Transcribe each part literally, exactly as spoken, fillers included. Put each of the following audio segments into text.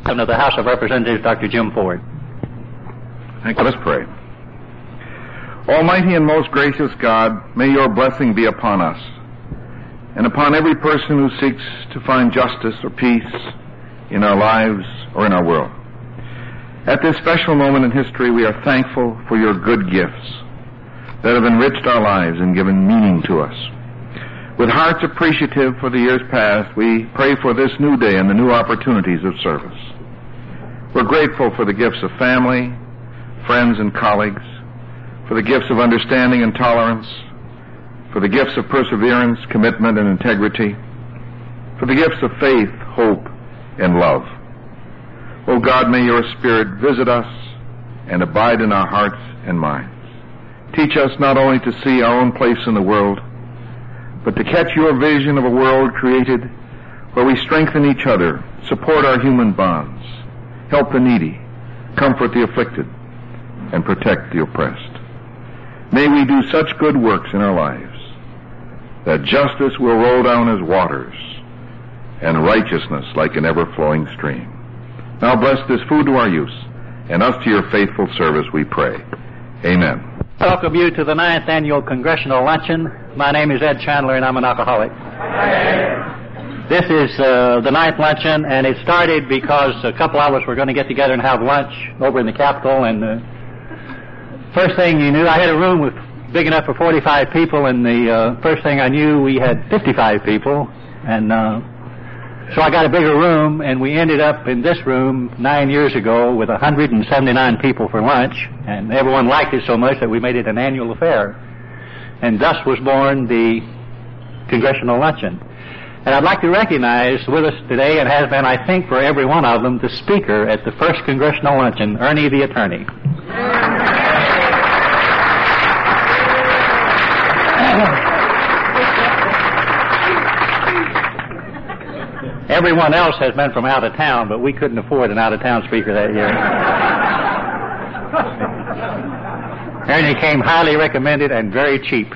of the House of Representatives, Doctor Jim Ford. Thank you. Let us pray. Almighty and most gracious God, may your blessing be upon us and upon every person who seeks to find justice or peace in our lives or in our world. At this special moment in history, we are thankful for your good gifts that have enriched our lives and given meaning to us. With hearts appreciative for the years past, we pray for this new day and the new opportunities of service. We're grateful for the gifts of family, friends, and colleagues, for the gifts of understanding and tolerance, for the gifts of perseverance, commitment, and integrity, for the gifts of faith, hope, and love. O God, may your Spirit visit us and abide in our hearts and minds. Teach us not only to see our own place in the world, but to catch your vision of a world created where we strengthen each other, support our human bonds, help the needy, comfort the afflicted, and protect the oppressed. May we do such good works in our lives that justice will roll down as waters and righteousness like an ever-flowing stream. Now bless this food to our use, and us to your faithful service, we pray. Amen. Welcome you to the ninth Annual Congressional Luncheon. My name is Ed Chandler, and I'm an alcoholic. This is uh, the ninth luncheon, and it started because a couple of us were going to get together and have lunch over in the Capitol, and uh, first thing you knew, I had a room with big enough for forty-five people, and the uh, first thing I knew, we had fifty-five people, and uh, so I got a bigger room, and we ended up in this room nine years ago with one hundred seventy-nine people for lunch, and everyone liked it so much that we made it an annual affair. And thus was born the Congressional Luncheon. And I'd like to recognize with us today, and has been, I think, for every one of them, the speaker at the first Congressional Luncheon, Ernie the Attorney. Everyone else has been from out of town, but we couldn't afford an out-of-town speaker that year. Ernie came highly recommended and very cheap.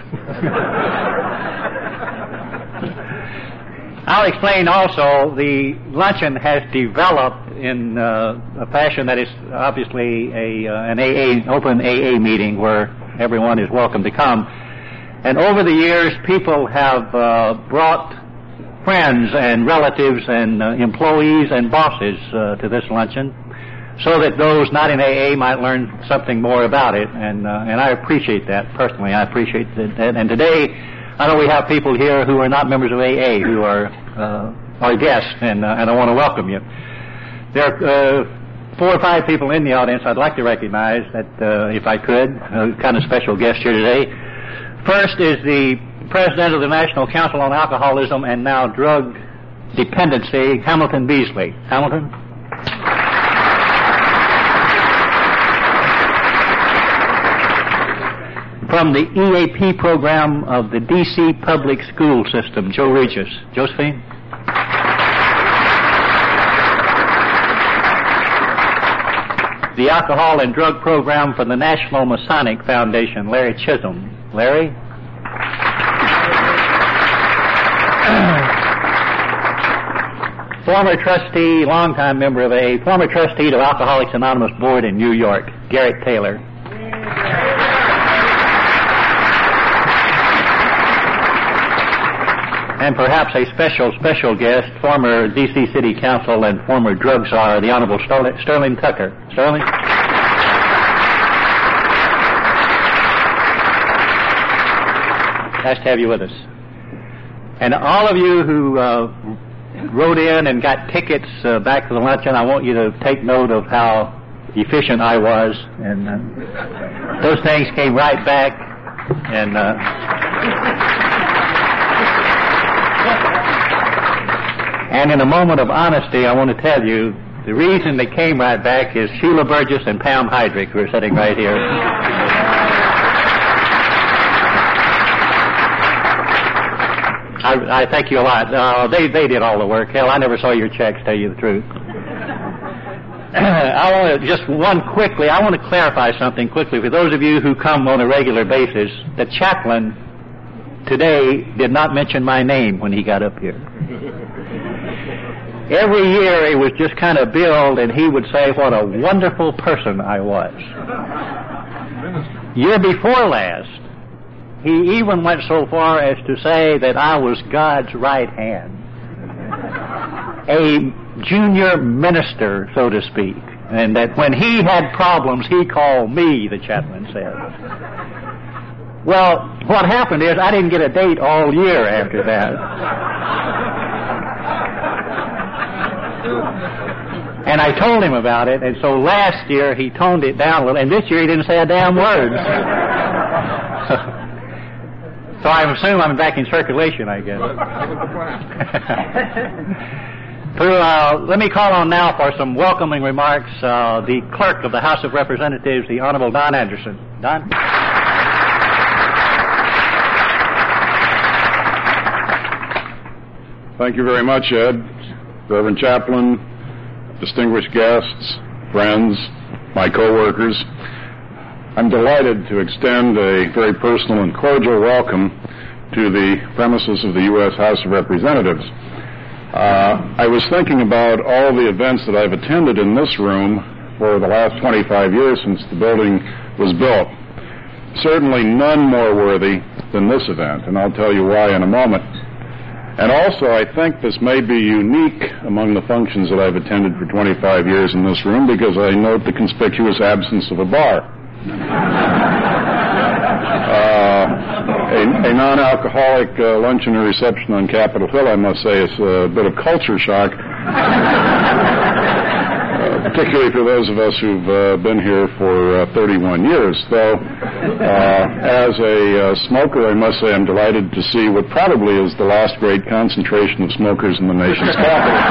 I'll explain also, the luncheon has developed in uh, a fashion that is obviously a, uh, an A A, open A A meeting where everyone is welcome to come. And over the years, people have uh, brought friends and relatives and uh, employees and bosses uh, to this luncheon so that those not in A A might learn something more about it. And uh, and I appreciate that personally. I appreciate that. And today, I know we have people here who are not members of A A who are uh, our guests, and, uh, and I want to welcome you. There are uh, four or five people in the audience I'd like to recognize that, uh, if I could, uh, kind of special guest here today. First is the President of the National Council on Alcoholism and now Drug Dependency, Hamilton Beasley. Hamilton? From the E A P program of the D C Public School System, Joe Regis. Josephine? The Alcohol and Drug Program for the National Masonic Foundation, Larry Chisholm. Larry? Former trustee, longtime member of A A, former trustee of Alcoholics Anonymous Board in New York, Garrett Taylor. And perhaps a special, special guest, former D C City Council and former drug czar, the Honorable Sterling Tucker. Sterling? Nice to have you with us. And all of you who uh, wrote in and got tickets uh, back to the luncheon, I want you to take note of how efficient I was. And uh, those things came right back. And uh, and in a moment of honesty, I want to tell you, the reason they came right back is Sheila Burgess and Pam Heydrich, who are sitting right here. I, I thank you a lot. Uh, they they did all the work. Hell, I never saw your checks, tell you the truth. I want to, just one quickly, I want to clarify something quickly. For those of you who come on a regular basis, the chaplain today did not mention my name when he got up here. every year it was just kind of billed, and he would say what a wonderful person I was. Year before last, he even went so far as to say that I was God's right hand. A junior minister, so to speak, and that when he had problems, he called me, the chaplain said. Well, what happened is I didn't get a date all year after that. And I told him about it, and so last year he toned it down a little, and this year he didn't say a damn word. So I assume I'm back in circulation, I guess. uh, let me call on now for some welcoming remarks uh, the clerk of the House of Representatives, the Honorable Don Anderson. Don? Thank you very much, Ed. Reverend Chaplain, distinguished guests, friends, my co-workers. I'm delighted to extend a very personal and cordial welcome to the premises of the U S House of Representatives. Uh, I was thinking about all the events that I've attended in this room for the last twenty-five years since the building was built. Certainly none more worthy than this event, and I'll tell you why in a moment. And also, I think this may be unique among the functions that I've attended for twenty-five years in this room because I note the conspicuous absence of a bar. uh, a, a non-alcoholic uh, luncheon or reception on Capitol Hill, I must say, is a bit of culture shock, uh, particularly for those of us who've uh, been here for uh, thirty-one years. Though, uh, as a uh, smoker, I must say I'm delighted to see what probably is the last great concentration of smokers in the nation's capital.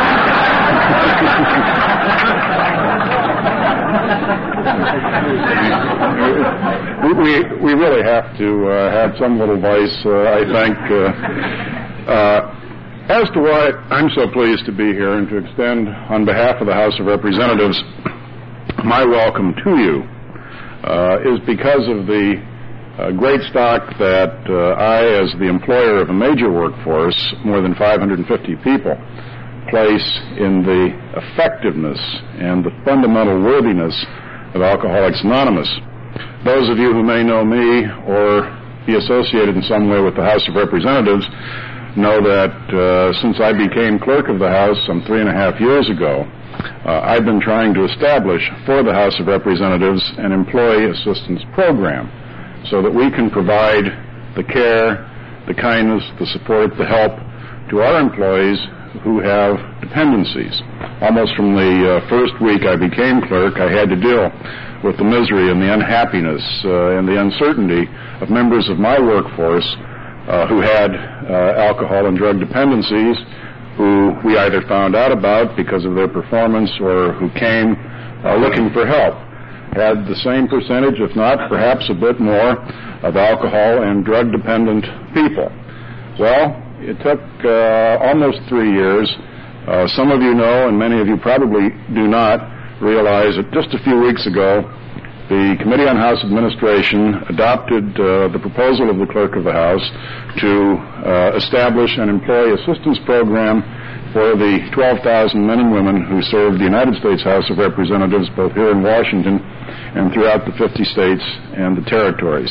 we, we we really have to uh, have some little voice, uh, I think. Uh, uh, as to why I'm so pleased to be here and to extend on behalf of the House of Representatives my welcome to you uh, is because of the uh, great stock that uh, I, as the employer of a major workforce, more than five hundred fifty people, place in the effectiveness and the fundamental worthiness of Alcoholics Anonymous. Those of you who may know me or be associated in some way with the House of Representatives know that uh, since I became clerk of the House some three and a half years ago, uh, I've been trying to establish for the House of Representatives an employee assistance program so that we can provide the care, the kindness, the support, the help to our employees who have dependencies. Almost from the uh, first week I became clerk, I had to deal with the misery and the unhappiness uh, and the uncertainty of members of my workforce uh, who had uh, alcohol and drug dependencies, who we either found out about because of their performance or who came uh, looking for help. Had the same percentage, if not perhaps a bit more, of alcohol and drug dependent people. Well, it took uh, almost three years. Uh, some of you know, and many of you probably do not, realize that just a few weeks ago, the Committee on House Administration adopted uh, the proposal of the Clerk of the House to uh, establish an employee assistance program for the twelve thousand men and women who serve the United States House of Representatives, both here in Washington and throughout the fifty states and the territories.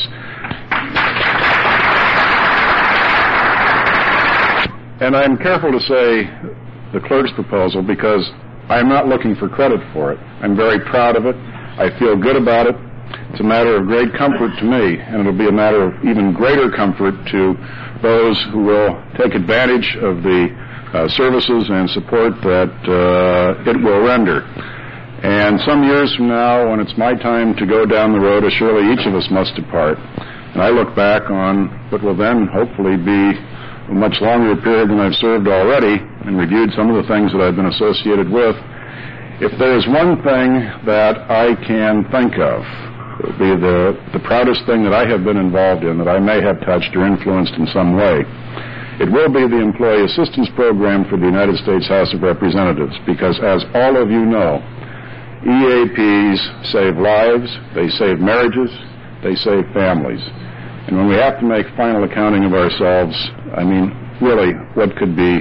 And I'm careful to say the clerk's proposal because I'm not looking for credit for it. I'm very proud of it. I feel good about it. It's a matter of great comfort to me, and it'll be a matter of even greater comfort to those who will take advantage of the uh, services and support that uh, it will render. And some years from now, when it's my time to go down the road, as surely each of us must depart, and I look back on what will then hopefully be a much longer period than I've served already and reviewed some of the things that I've been associated with, if there is one thing that I can think of, it would be the, the proudest thing that I have been involved in, that I may have touched or influenced in some way, it will be the Employee Assistance Program for the United States House of Representatives, because as all of you know, E A Ps save lives, they save marriages, they save families. And when we have to make final accounting of ourselves, I mean, really, what could be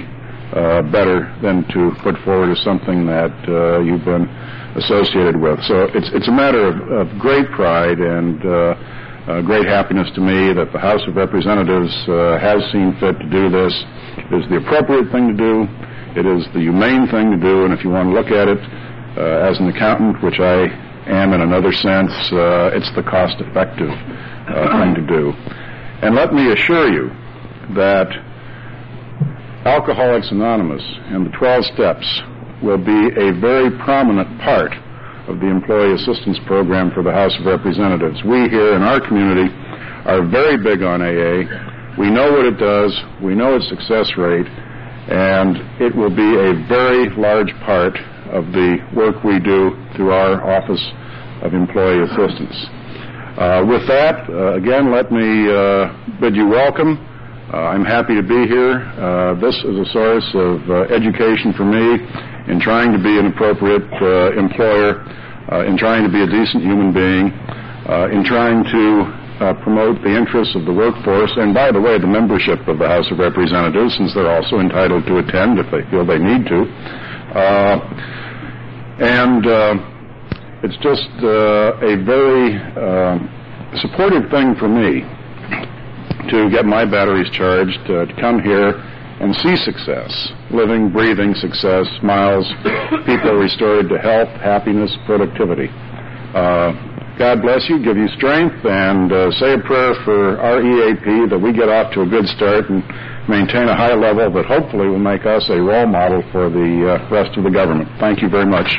uh, better than to put forward as something that uh, you've been associated with. So it's it's a matter of, of great pride and uh, uh, great happiness to me that the House of Representatives uh, has seen fit to do this. It is the appropriate thing to do. It is the humane thing to do, and if you want to look at it uh, as an accountant, which I am in another sense, uh, it's the cost-effective uh, thing to do. And let me assure you that Alcoholics Anonymous and the twelve steps will be a very prominent part of the Employee Assistance Program for the House of Representatives. We here in our community are very big on A A. We know what it does. We know its success rate. And it will be a very large part of the work we do through our Office of Employee Assistance. Uh, with that, uh, again, let me uh, bid you welcome. Uh, I'm happy to be here. Uh, this is a source of uh, education for me in trying to be an appropriate uh, employer, uh, in trying to be a decent human being, uh, in trying to Uh, promote the interests of the workforce, and by the way, the membership of the House of Representatives, since they're also entitled to attend if they feel they need to. Uh, and uh, it's just uh, a very uh, supportive thing for me to get my batteries charged, uh, to come here and see success, living, breathing success, smiles, people restored to health, happiness, productivity. Uh, God bless you, give you strength, and uh, say a prayer for our E A P that we get off to a good start and maintain a high level that hopefully will make us a role model for the uh, rest of the government. Thank you very much.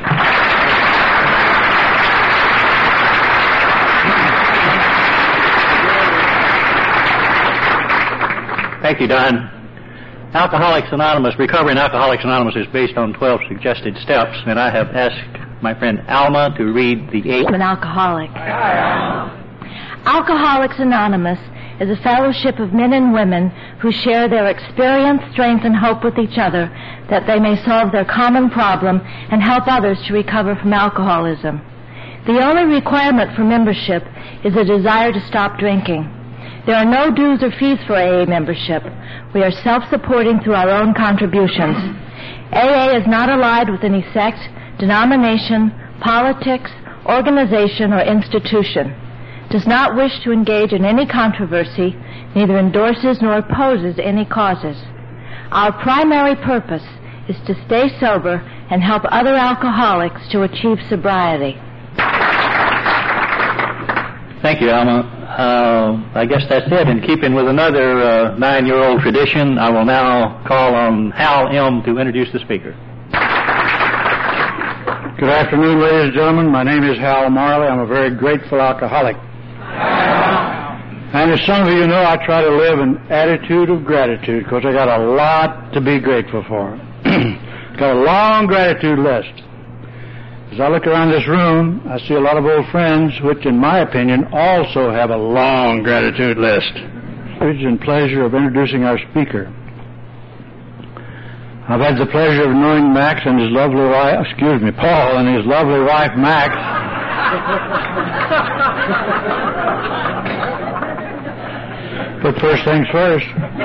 Thank you, Don. Alcoholics Anonymous, Recovering Alcoholics Anonymous is based on twelve suggested steps, and I have asked my friend Alma to read the eight. I'm an alcoholic. Alcoholics Anonymous is a fellowship of men and women who share their experience, strength, and hope with each other that they may solve their common problem and help others to recover from alcoholism. The only requirement for membership is a desire to stop drinking. There are no dues or fees for A A membership. We are self-supporting through our own contributions. A A is not allied with any sect, denomination, politics, organization, or institution, does not wish to engage in any controversy, neither endorses nor opposes any causes. Our primary purpose is to stay sober and help other alcoholics to achieve sobriety. Thank you, Alma. Uh, I guess that's it. In keeping with another uh, nine-year-old tradition, I will now call on Hal M. to introduce the speaker. Good afternoon, ladies and gentlemen. My name is Hal Marley. I'm a very grateful alcoholic. And as some of you know, I try to live an attitude of gratitude because I got a lot to be grateful for. Got a long gratitude list. As I look around this room, I see a lot of old friends, which in my opinion also have a long gratitude list. Privilege and pleasure of introducing our speaker. I've had the pleasure of knowing Max and his lovely wife, excuse me, Paul and his lovely wife, Max. But first things first.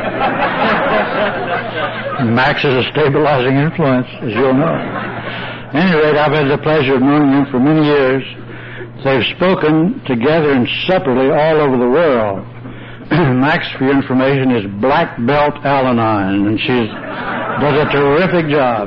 Max is a stabilizing influence, as you'll know. At any rate, I've had the pleasure of knowing them for many years. They've spoken together and separately all over the world. Max, for your information, is Black Belt Al-Anon, and she does a terrific job.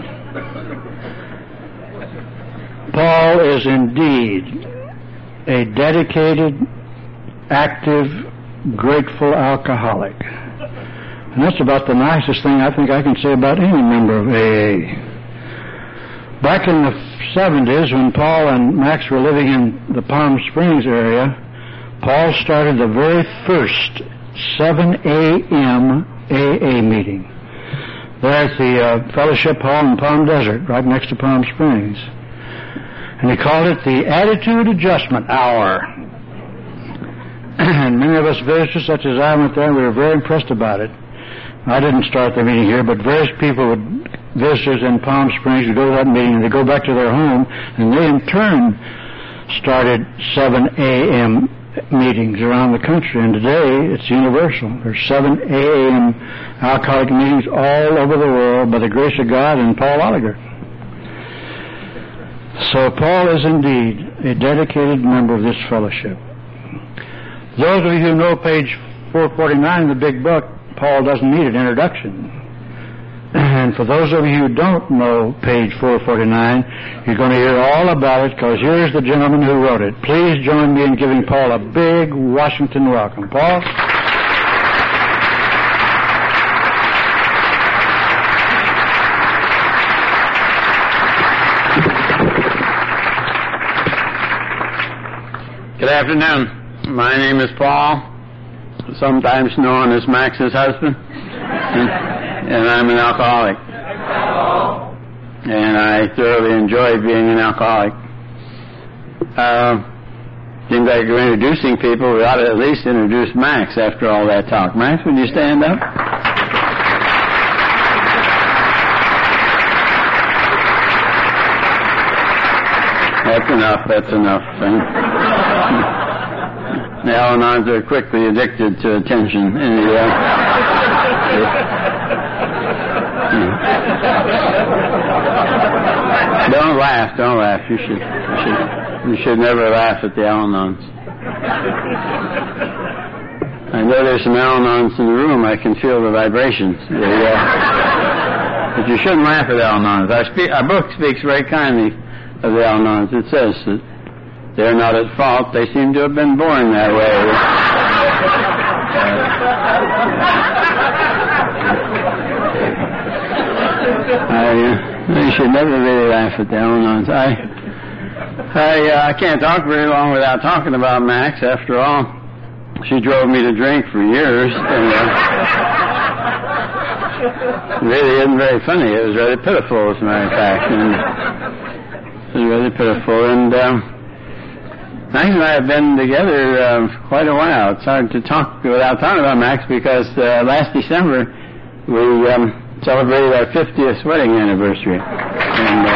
Paul is indeed a dedicated, active, grateful alcoholic. And that's about the nicest thing I think I can say about any member of A A. Back in the seventies, when Paul and Max were living in the Palm Springs area, Paul started the very first seven a.m. A A meeting there at the uh, Fellowship Hall in Palm Desert, right next to Palm Springs. And he called it the Attitude Adjustment Hour. And many of us visitors, such as I, went there, and we were very impressed about it. I didn't start the meeting here, but various people, would, visitors in Palm Springs, would go to that meeting, and they go back to their home, and they in turn started seven a.m. meetings around the country, and today it's universal. There's seven A A and alcoholic meetings all over the world by the grace of God and Paul Oliger. So Paul is indeed a dedicated member of this fellowship. Those of you who know page four forty-nine in the big book, Paul doesn't need an introduction. And for those of you who don't know page four forty-nine, you're going to hear all about it, because here's the gentleman who wrote it. Please join me in giving Paul a big Washington welcome. Paul? Good afternoon. My name is Paul, sometimes known as Max's husband, and, and I'm an alcoholic. And I thoroughly enjoy being an alcoholic. Uh, seems like you're introducing people. We ought to at least introduce Max after all that talk. Max, would you stand up? That's enough, that's enough. The Al-Anons are quickly addicted to attention. And, uh, don't laugh, don't laugh. You should, you should, you should never laugh at the Al-Anons. I know there's some Al-Anons in the room. I can feel the vibrations. They, uh, but you shouldn't laugh at Al-Anons. Our, spe- our book speaks very kindly of the Al-Anons. It says that they're not at fault. They seem to have been born that way. I, uh, you should never really laugh at the Al-Anons. I, I, uh, I can't talk very long without talking about Max. After all, she drove me to drink for years, and uh, it really isn't very funny. It was rather pitiful, as a matter of fact. And it was rather pitiful, and um, Max and I have been together uh, quite a while. It's hard to talk without talking about Max, because uh, last December we um, celebrated our fiftieth wedding anniversary. And, uh,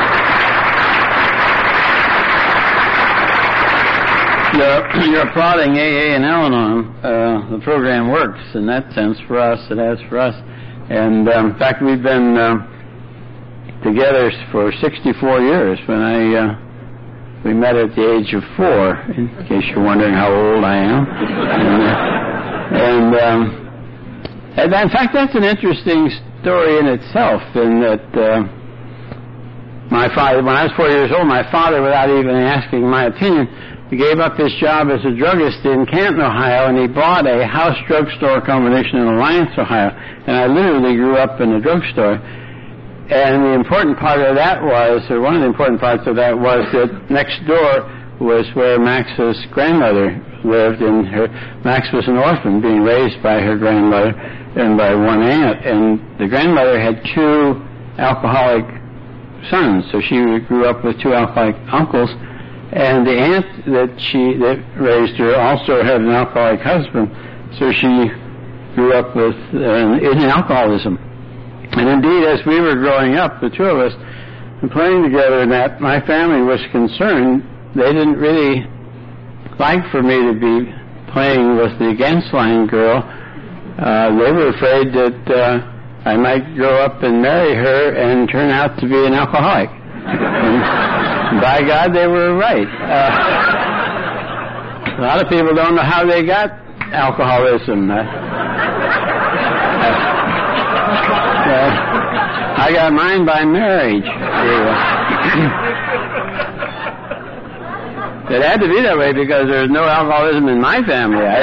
you're, you're applauding A A and Al-Anon. Uh, the program works in that sense for us. It has for us. And um, in fact, we've been uh, together for sixty-four years. When I uh, we met at the age of four, in case you're wondering how old I am. And, uh, and, um, and in fact, that's an interesting story in itself, in that uh, my father, when I was four years old, my father, without even asking my opinion, gave up his job as a druggist in Canton, Ohio, and he bought a house drugstore combination in Alliance, Ohio. And I literally grew up in a drugstore. And the important part of that was, or one of the important parts of that was that next door was where Max's grandmother lived, and her, Max was an orphan being raised by her grandmother and by one aunt, and the grandmother had two alcoholic sons, so she grew up with two alcoholic uncles, and the aunt that she that raised her also had an alcoholic husband, so she grew up with uh, in alcoholism. And indeed, as we were growing up, the two of us, and playing together, and that my family was concerned, they didn't really like for me to be playing with the against line girl. Uh, they were afraid that uh, I might grow up and marry her and turn out to be an alcoholic. And by God, they were right. Uh, a lot of people don't know how they got alcoholism. Uh, uh, I got mine by marriage. It had to be that way because there was no alcoholism in my family. I,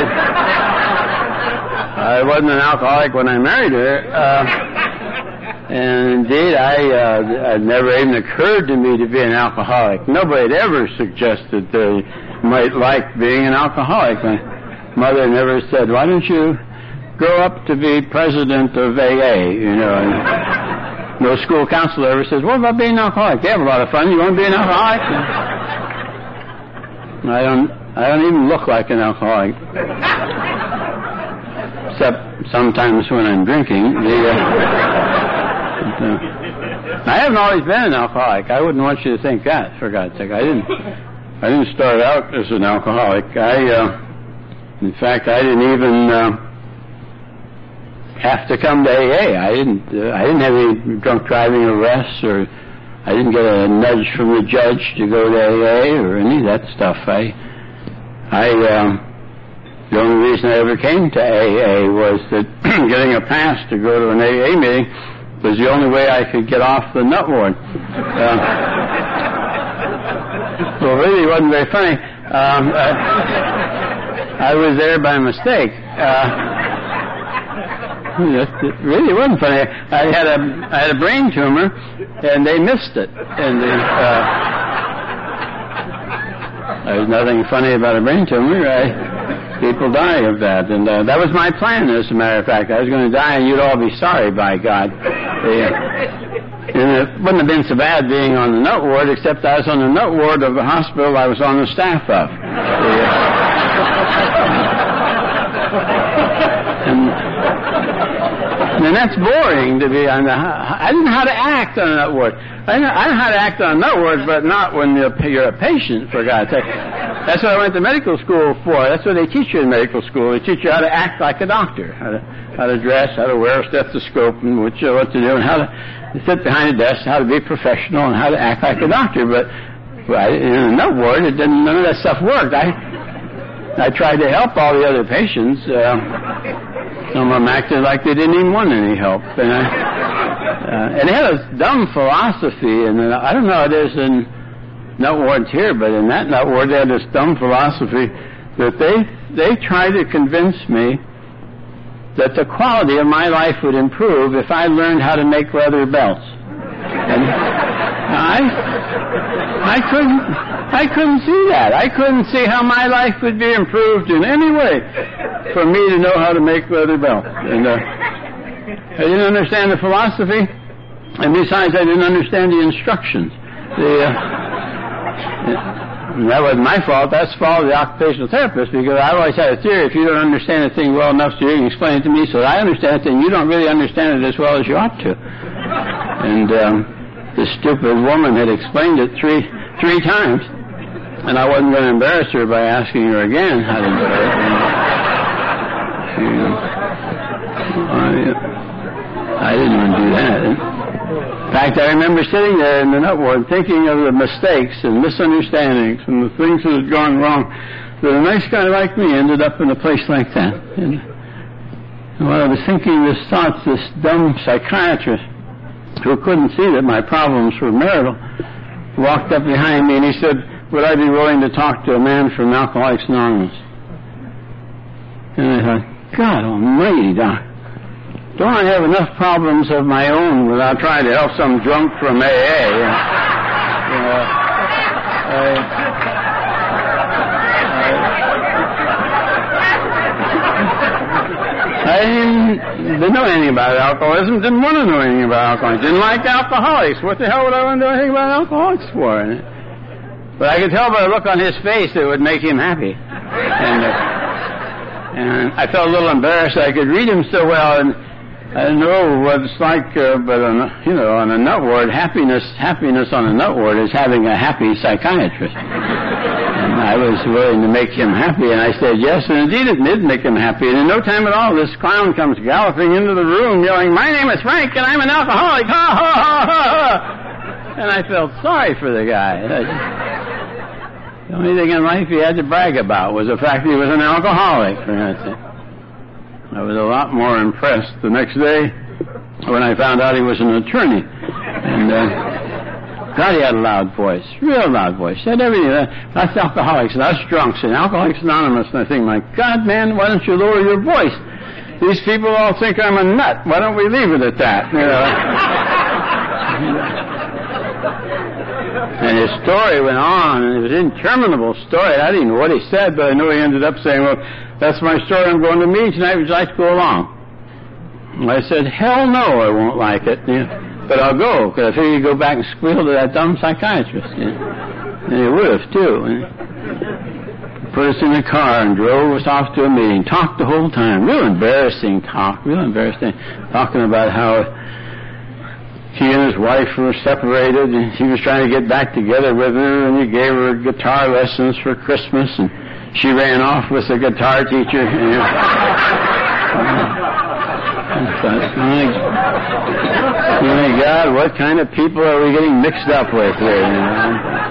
I wasn't an alcoholic when I married her. Uh, and indeed, I, uh, it never even occurred to me to be an alcoholic. Nobody had ever suggested they might like being an alcoholic. My mother never said, why don't you grow up to be president of A A, you know. And no school counselor ever says, what about being an alcoholic? They have a lot of fun. You want to be an alcoholic? I don't, I don't even look like an alcoholic. Except sometimes when I'm drinking. The, uh, I haven't always been an alcoholic. I wouldn't want you to think that, for God's sake. I didn't. I didn't start out as an alcoholic. I, uh, in fact, I didn't even uh, have to come to A A. I didn't. Uh, I didn't have any drunk driving arrests, or I didn't get a nudge from the judge to go to A A or any of that stuff. I, I. Um, the only reason I ever came to A A was that getting a pass to go to an A A meeting was the only way I could get off the nut ward. Uh, well, really, it wasn't very funny. Um, uh, I was there by mistake. Uh, it really wasn't funny. I had a I had a brain tumor, and they missed it. And they, uh, there's nothing funny about a brain tumor. I, people die of that, and uh, that was my plan. As a matter of fact, I was going to die, and you'd all be sorry, by God. They, uh, and it wouldn't have been so bad being on the nut ward, except I was on the nut ward of the hospital I was on the staff of. They, uh, and, and that's boring to be on the. I didn't know how to act on a nut ward. I know, I know how to act on a nut ward, but not when you're, you're a patient, for God's sake. That's what I went to medical school for. That's what they teach you in medical school. They teach you how to act like a doctor, how to how to dress, how to wear a stethoscope, and what, you, what to do, and how to sit behind a desk, how to be professional, and how to act like a doctor. But well, in a nut ward, it didn't. None of that stuff worked. I I tried to help all the other patients. Uh, some of them acted like they didn't even want any help, and I, uh, and they had a dumb philosophy, and uh, I don't know how it is in nut wards here, but in that nut ward they had this dumb philosophy that they they tried to convince me that the quality of my life would improve if I learned how to make leather belts. And I I couldn't I couldn't see that. I couldn't see how my life would be improved in any way for me to know how to make leather belts. And uh, I didn't understand the philosophy, and besides, I didn't understand the instructions. The uh, that wasn't my fault. That's the fault of the occupational therapist, because I always had a theory: if you don't understand a thing well enough, so you can explain it to me so that I understand it, then you don't really understand it as well as you ought to. And um, this stupid woman had explained it three three times, and I wasn't going to embarrass her by asking her again how to do it. And, uh, I, I didn't want to do that. In fact, I remember sitting there in the nut ward thinking of the mistakes and misunderstandings and the things that had gone wrong, that a nice guy like me ended up in a place like that. And while I was thinking this thought, this dumb psychiatrist who couldn't see that my problems were marital walked up behind me and he said, would I be willing to talk to a man from Alcoholics Anonymous? And I thought, God almighty, Doc. Don't I have enough problems of my own without trying to help some drunk from A A? You know, I, I, I didn't, didn't know anything about alcoholism, didn't want to know anything about alcoholics, didn't like alcoholics. What the hell would I want to know anything about alcoholics for? But I could tell by the look on his face that it would make him happy. And, uh, and I felt a little embarrassed. I could read him so well, and I know what it's like, uh, but on a, you know, on a nut ward, happiness, happiness on a nut ward is having a happy psychiatrist. And I was willing to make him happy, and I said yes, and indeed it did make him happy. And in no time at all, this clown comes galloping into the room, yelling, "My name is Frank, and I'm an alcoholic!" Ha ha ha ha ha! And I felt sorry for the guy. I just, the only thing in life he had to brag about was the fact that he was an alcoholic. I was a lot more impressed the next day when I found out he was an attorney. And uh, God, he had a loud voice, real loud voice. Said everything. That's alcoholics, and us drunks, and Alcoholics Anonymous. And I think, my God, man, why don't you lower your voice? These people all think I'm a nut. Why don't we leave it at that? You know? And his story went on, and it was an interminable story. I didn't know what he said, but I know he ended up saying, well, that's my story. I'm going to meet tonight. Would you like to go along? And I said, hell no, I won't like it. You know, but I'll go, because I figured he'd go back and squeal to that dumb psychiatrist. You know. And he would have, too. And put us in the car and drove us off to a meeting. Talked the whole time. Real embarrassing talk. Real embarrassing. Talking about how he and his wife were separated, and he was trying to get back together with her, and he gave her guitar lessons for Christmas, and she ran off with the guitar teacher. You know. my, my God, what kind of people are we getting mixed up with here? You know?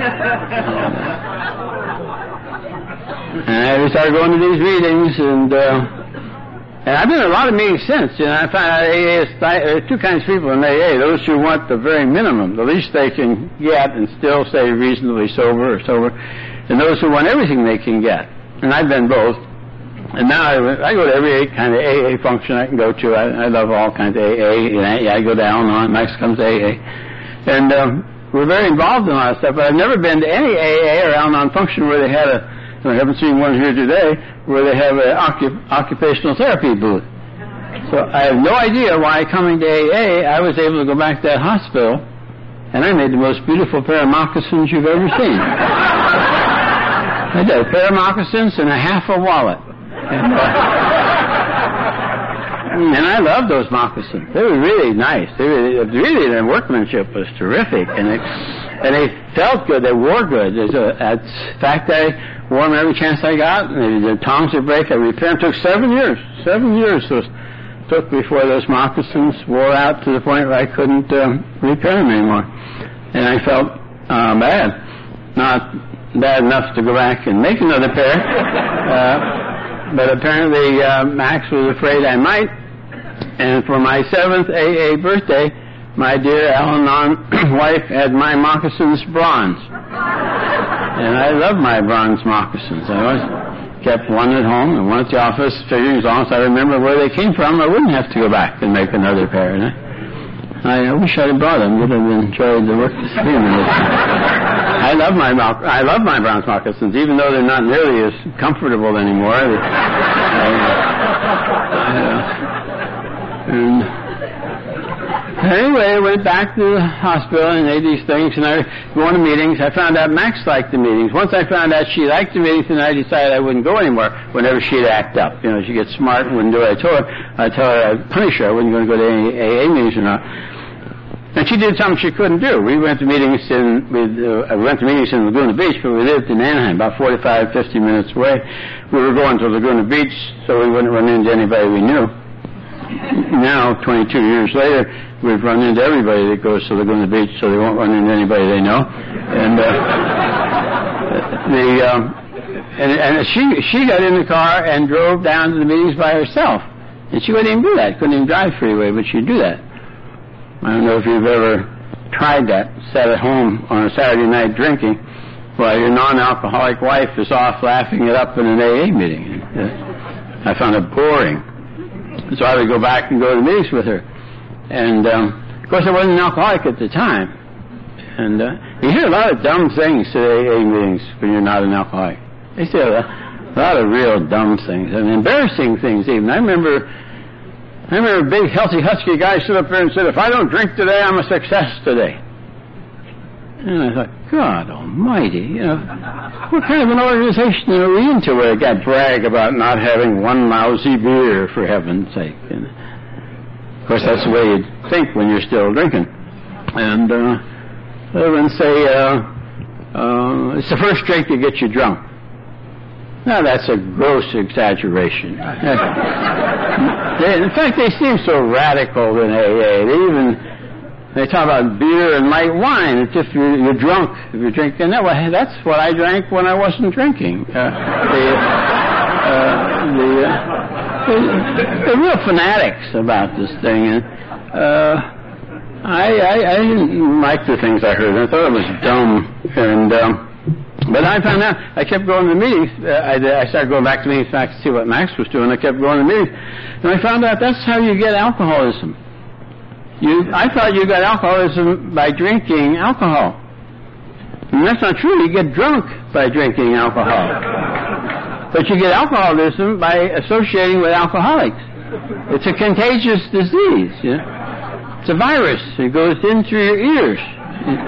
And we started going to these meetings, and uh, and I've been in a lot of meetings since. You know, I found out A A is there are two kinds of people in A A: those who want the very minimum, the least they can get, and still stay reasonably sober or sober, and those who want everything they can get. And I've been both. And now I, I go to every kind of A A function I can go to. I, I love all kinds of A A. And I, I go down on Max comes to A A, and um, we're very involved in a lot of stuff. But I've never been to any A A or Al-Anon function where they had a. I haven't seen one here today where they have an occup- occupational therapy booth. So I have no idea why coming to A A I was able to go back to that hospital, and I made the most beautiful pair of moccasins you've ever seen. I did a pair of moccasins and a half a wallet. And, uh, and I love those moccasins. They were really nice. They were, really, their workmanship was terrific, and they, and they felt good. They wore good. There's a, in fact, I wore them every chance I got. And the tongs would break. I repaired them. It took seven years. Seven years it took before those moccasins wore out to the point where I couldn't uh, repair them anymore. And I felt uh, bad. Not bad enough to go back and make another pair. Uh, but apparently uh, Max was afraid I might. And for my seventh A A birthday, my dear Al-Anon wife had my moccasins bronze. And I love my bronze moccasins. I always kept one at home and one at the office, figuring as long as I remember where they came from, I wouldn't have to go back and make another pair. And I, I wish I'd have brought them. Would have enjoyed the work this evening. I love my I love my bronze moccasins, even though they're not nearly as comfortable anymore. I, I, and anyway, I went back to the hospital and made these things, and I go to meetings. I found out Max liked the meetings. Once I found out she liked the meetings, then I decided I wouldn't go anymore whenever she'd act up. You know, she'd get smart and wouldn't do what I told her. I'd tell her I'd punish her. I wasn't going to go to any A A meetings or not. And she did something she couldn't do. We went to meetings in, we, uh, we went to meetings in Laguna Beach, but we lived in Anaheim, about forty-five, fifty minutes away. We were going to Laguna Beach so we wouldn't run into anybody we knew. Now, twenty-two years later, we've run into everybody that goes to Laguna Beach, so they won't run into anybody they know. And uh, the um, and, and she she got in the car and drove down to the meetings by herself, and she wouldn't even do that. Couldn't even drive freeway, but she'd do that. I don't know if you've ever tried that. Sat at home on a Saturday night drinking while your non-alcoholic wife is off laughing it up in an A A meeting. I found it boring. So I would go back and go to the meetings with her. And, um, of course, I wasn't an alcoholic at the time. And uh, you hear a lot of dumb things at A A meetings when you're not an alcoholic. They say a, a lot of real dumb things, and embarrassing things even. I remember I remember a big, healthy, husky guy stood up there and said, if I don't drink today, I'm a success today. And I thought, God almighty, you know, what kind of an organization are we into where a guy brag about not having one lousy beer, for heaven's sake? And of course, that's the way you think when you're still drinking. And uh, they would say, uh, uh, it's the first drink that gets you drunk. Now, that's a gross exaggeration. They, in fact, they seem so radical in A A. They even they talk about beer and light wine. It's if you're, you're drunk if you're drinking. No, well, that's what I drank when I wasn't drinking. Uh, the, uh, the, uh, they're real fanatics about this thing. And, uh, I, I I didn't like the things I heard. I thought it was dumb. And um, but I found out. I kept going to the meetings. Uh, I, I started going back to meetings back to see what Max was doing. I kept going to meetings, and I found out that's how you get alcoholism. You, I thought you got alcoholism by drinking alcohol, and that's not true. You get drunk by drinking alcohol, but you get alcoholism by associating with alcoholics. It's a contagious disease. You know? It's a virus. It goes in through your ears. It,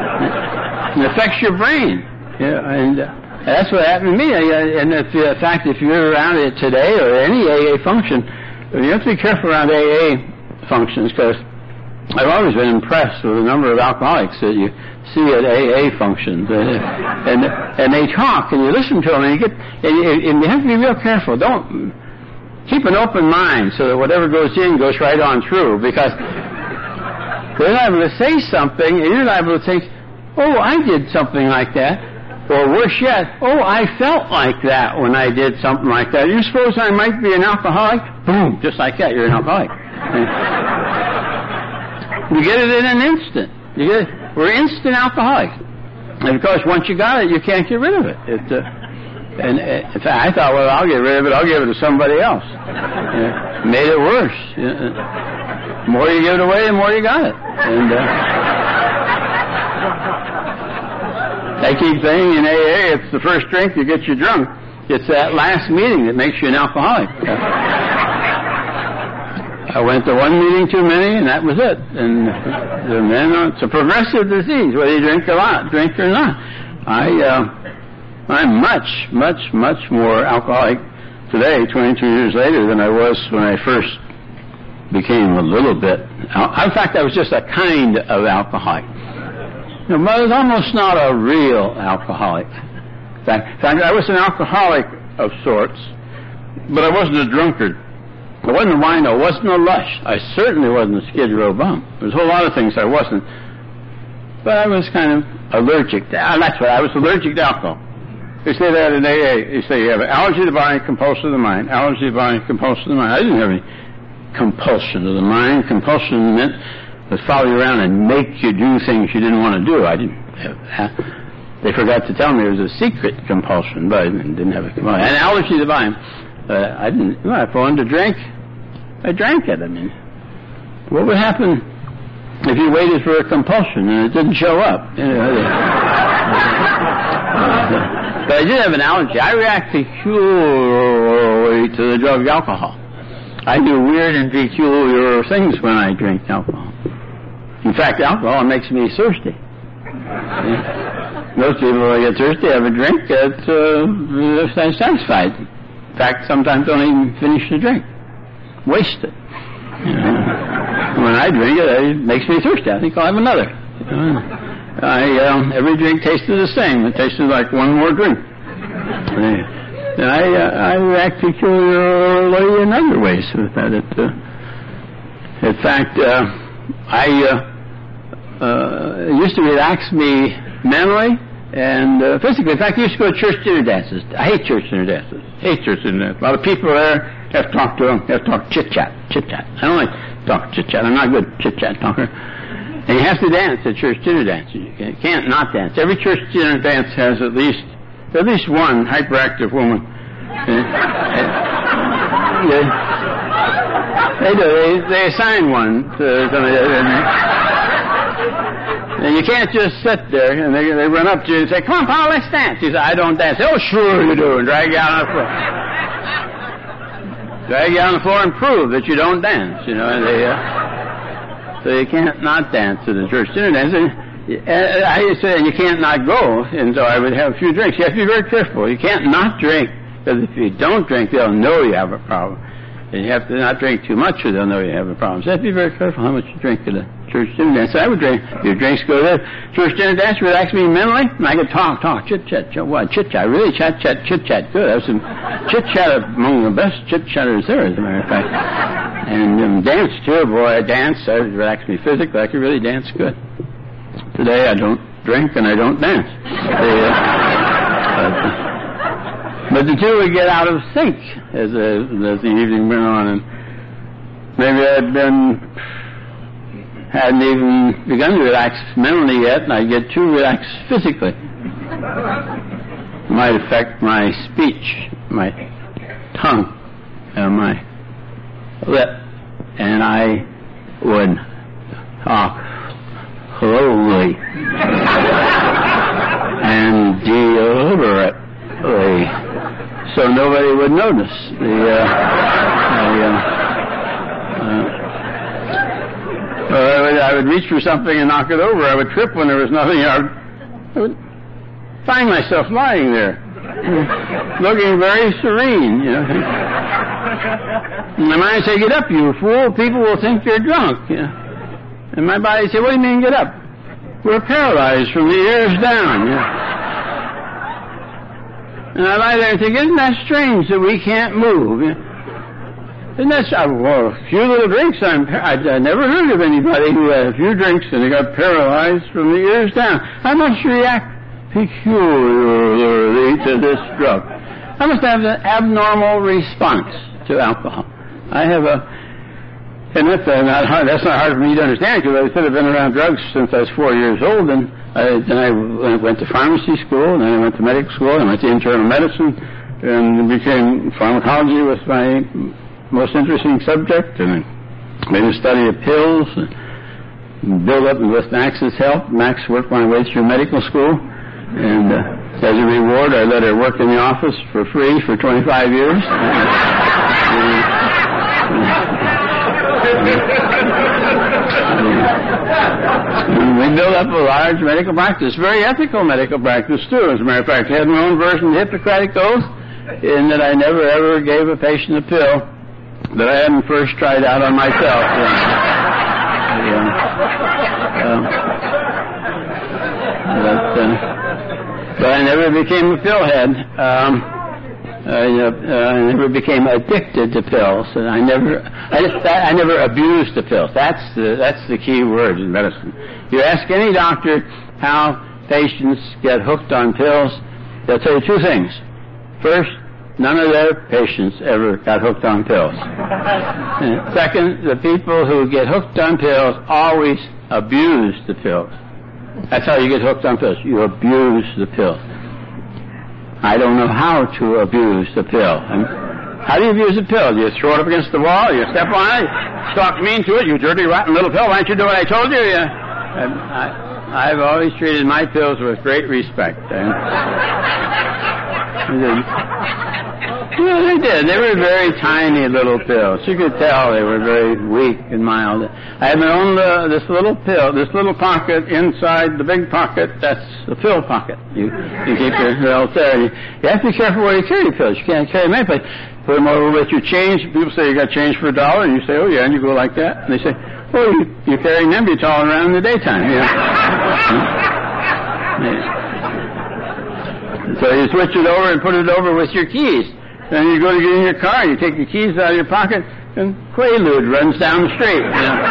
it affects your brain. Yeah, and uh, that's what happened to me. Uh, and if, uh, in fact, if you're around it today or any A A function, you have to be careful around A A functions because I've always been impressed with the number of alcoholics that you see at A A functions, and and, and they talk, and you listen to them, and you get, and you, and you have to be real careful. Don't keep an open mind so that whatever goes in goes right on through, because they're liable to say something, and you're liable to think, "Oh, I did something like that," or worse yet, "Oh, I felt like that when I did something like that. You suppose I might be an alcoholic?" Boom, just like that, you're an alcoholic. You get it in an instant. You get it. We're instant alcoholics. And of course, once you got it, you can't get rid of it. it uh, and uh, in fact, I thought, well, I'll get rid of it. I'll give it to somebody else. Uh, made it worse. Uh, the more you give it away, the more you got it. And uh, I keep saying in A A, it's the first drink that gets you drunk. It's that last meeting that makes you an alcoholic. Uh, I went to one meeting too many, and that was it. And then uh, it's a progressive disease, whether you drink a lot, drink or not. I, uh, I'm much, much, much more alcoholic today, twenty-two years later, than I was when I first became a little bit. In fact, I was just a kind of alcoholic. You know, but I was almost not a real alcoholic. In fact, in fact, I was an alcoholic of sorts, but I wasn't a drunkard. I wasn't a wino, I wasn't a lush. I certainly wasn't a Skid Row bum. There's a whole lot of things I wasn't. But I was kind of allergic to, uh, that's what, I was allergic to alcohol. They say that in A A. They say you have allergy to the body, compulsion of the mind. Allergy to the body, compulsion of the mind. I didn't have any compulsion of the mind. Compulsion meant to follow you around and make you do things you didn't want to do. I didn't have that. They forgot to tell me it was a secret compulsion, but I didn't have a compulsion. And allergy to the body. Uh, I didn't, well, if I wanted to drink, I drank it. I mean, what would happen if you waited for a compulsion and it didn't show up? You know, but I did have an allergy. I react peculiarly to the drug alcohol. I do weird and peculiar things when I drink alcohol. In fact, alcohol makes me thirsty. Yeah. Most people, when they get thirsty, have a drink, that's uh, they're satisfied. In fact, sometimes don't even finish the drink. Waste it. You know, when I drink it, it makes me thirsty. I think I'll have another. You know, I, um, every drink tasted the same. It tasted like one more drink. And I, uh, I react peculiarly in other ways with that. It, uh, in fact, uh, I uh, uh, it used to relax me mentally and uh, physically. In fact, I used to go to church dinner dances. I hate church dinner dances. Hate church dinner dances. A lot of people there. Have to talk to them. Have to talk chit-chat. Chit-chat. I don't like talk chit-chat. I'm not a good chit-chat talker. And you have to dance at church dinner dances. You can't not dance. Every church dinner dance has at least at least one hyperactive woman. they, they do. They, they assign one to somebody. And you can't just sit there and they, they run up to you and say, "Come on, Paul, let's dance." You say, "I don't dance." "Oh, sure you do," and drag you out on the floor. Drag you on the floor and prove that you don't dance, you know. And they, uh, so you can't not dance at a church dinner dance. And, uh, I used to say, and you can't not go, and so I would have a few drinks. You have to be very careful. You can't not drink, because if you don't drink, they'll know you have a problem. And you have to not drink too much, or they'll know you have a problem. So you have to be very careful how much you drink at a church dinner dance. So I would drink. Your drinks go there. Church dinner dance relax me mentally, and I could talk, talk, chit-chat, ch- what, chit-chat, really chat-chat, chit-chat, good. I was some chit-chat among the best chit-chatters there, as a matter of fact. And um, dance, too, boy, I dance. I would relax me physically. I could really dance good. Today I don't drink and I don't dance. They, uh, uh, But the two would get out of sync as, uh, as the evening went on, and maybe I'd been, hadn't even begun to relax mentally yet, and I'd get too relaxed physically. It might affect my speech, my tongue, and my lip, and I would talk slowly and deliberately, so nobody would notice. The, uh, the, uh, uh, I, would, I would reach for something and knock it over. I would trip when there was nothing. I would, I would find myself lying there, looking very serene, you know. And my mind would say, "Get up, you fool. People will think you're drunk." You know. And my body said, what do you mean get up? We're paralyzed from the ears down. Yeah. And I lie there and think, isn't that strange that we can't move? Isn't that strange? Well, a few little drinks, I'm, I, I never heard of anybody who had a few drinks and they got paralyzed from the ears down. I must react peculiarly to this drug. I must have an abnormal response to alcohol. I have a, and that's uh, not hard, that's not hard for me to understand because I sort of been around drugs since I was four years old, and I, then I went to pharmacy school, and then I went to medical school, and I went to internal medicine, and became pharmacology was my most interesting subject, and I made a study of pills, and built up with Max's help. Max worked my way through medical school, and uh, as a reward, I let her work in the office for free for twenty-five years. We built up a large medical practice, very ethical medical practice too. As a matter of fact, I had my own version of the Hippocratic Oath, in that I never ever gave a patient a pill that I hadn't first tried out on myself. Yeah. Uh, but, uh, but I never became a pillhead. Um, I, uh, I never became addicted to pills, and I never, I just, I never abused the pills. That's the, that's the key word in medicine. You ask any doctor how patients get hooked on pills, they'll tell you two things. First, none of their patients ever got hooked on pills. And second, the people who get hooked on pills always abuse the pills. That's how you get hooked on pills. You abuse the pills. I don't know how to abuse the pill. And how do you abuse a pill? You throw it up against the wall, you step on it, talk mean to it, you dirty, rotten little pill. Why don't you do what I told you? Yeah. And I, I've always treated my pills with great respect. And yeah, they did. They were very tiny little pills. You could tell they were very weak and mild. I had my own, uh, this little pill, this little pocket inside the big pocket, that's the pill pocket. You, you keep your pills there. You, you have to be careful where you carry your pills. You can't carry them anyplace. Put them over with your change. People say you got change for a dollar, and you say, oh yeah, and you go like that. And they say, oh, you, you're carrying them, you're tolling around in the daytime. Yeah. Yeah. So you switch it over and put it over with your keys. Then you go to get in your car, you take your keys out of your pocket, and Quaalude runs down the street. You know?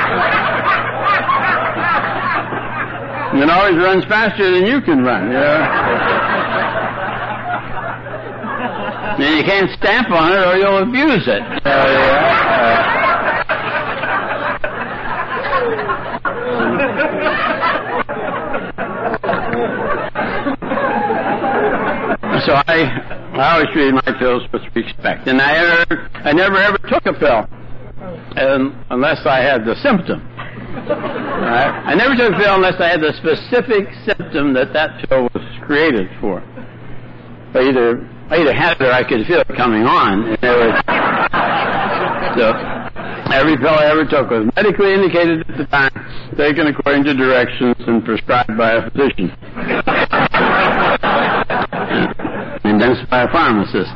And it always runs faster than you can run. You know? And you can't stamp on it or you'll abuse it. So, yeah, uh, so I... I always treated my pills with respect, and I ever, I never ever took a pill, um, unless I had the symptom. Right? I never took a pill unless I had the specific symptom that that pill was created for. I either, I either had it or I could feel it coming on. And there was, so every pill I ever took was medically indicated at the time, taken according to directions, and prescribed by a physician. And then by a pharmacist.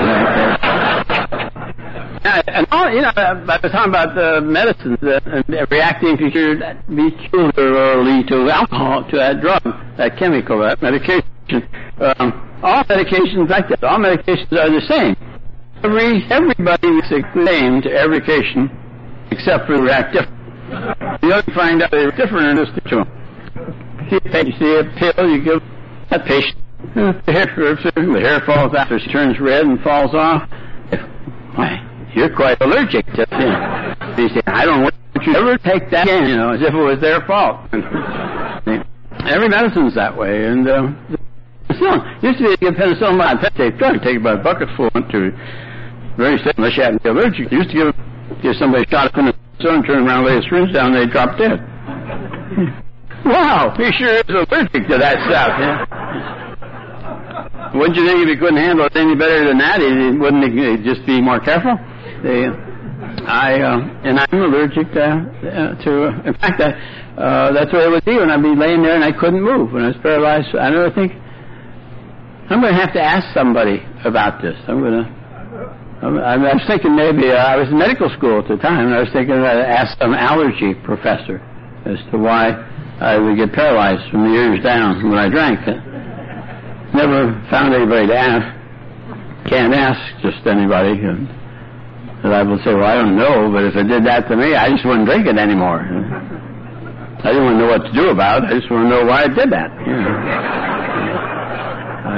And all, you know, I was talking about the medicines uh, and reacting peculiarly to alcohol, to that drug, that chemical, that medication. Um, all medications like that, all medications are the same. Every everybody makes a claim to every medication except for react different. You don't find out they're different in this to them. You see a pill, you give that patient. The hair, the hair falls out, it turns red and falls off. Why, you're quite allergic to it. They say, I don't want you to ever take that again, you know, as if it was their fault. Every medicine's that way. And uh, penicillin used to be to give penicillin by a peptide drug, take about a bucketful, went to very sick unless you hadn't been allergic. You used to give, give somebody a shot of penicillin, turn around, lay a syringe down, and they drop dead. Wow, he sure is allergic to that stuff. Yeah. Wouldn't you think if he couldn't handle it any better than that, he wouldn't he just be more careful? They, I uh, and I'm allergic to. Uh, to uh, in fact, I, uh, that's what it would be when I'd be laying there and I couldn't move when I was paralyzed. I never think I'm going to have to ask somebody about this. I'm going to. I was thinking maybe uh, I was in medical school at the time, and I was thinking I'd ask some allergy professor as to why I would get paralyzed from the ears down when I drank. Never found anybody to ask. Can't ask just anybody. And I will say, well, I don't know, but if it did that to me, I just wouldn't drink it anymore. I didn't want to know what to do about it. I just want to know why I did that. You know. I,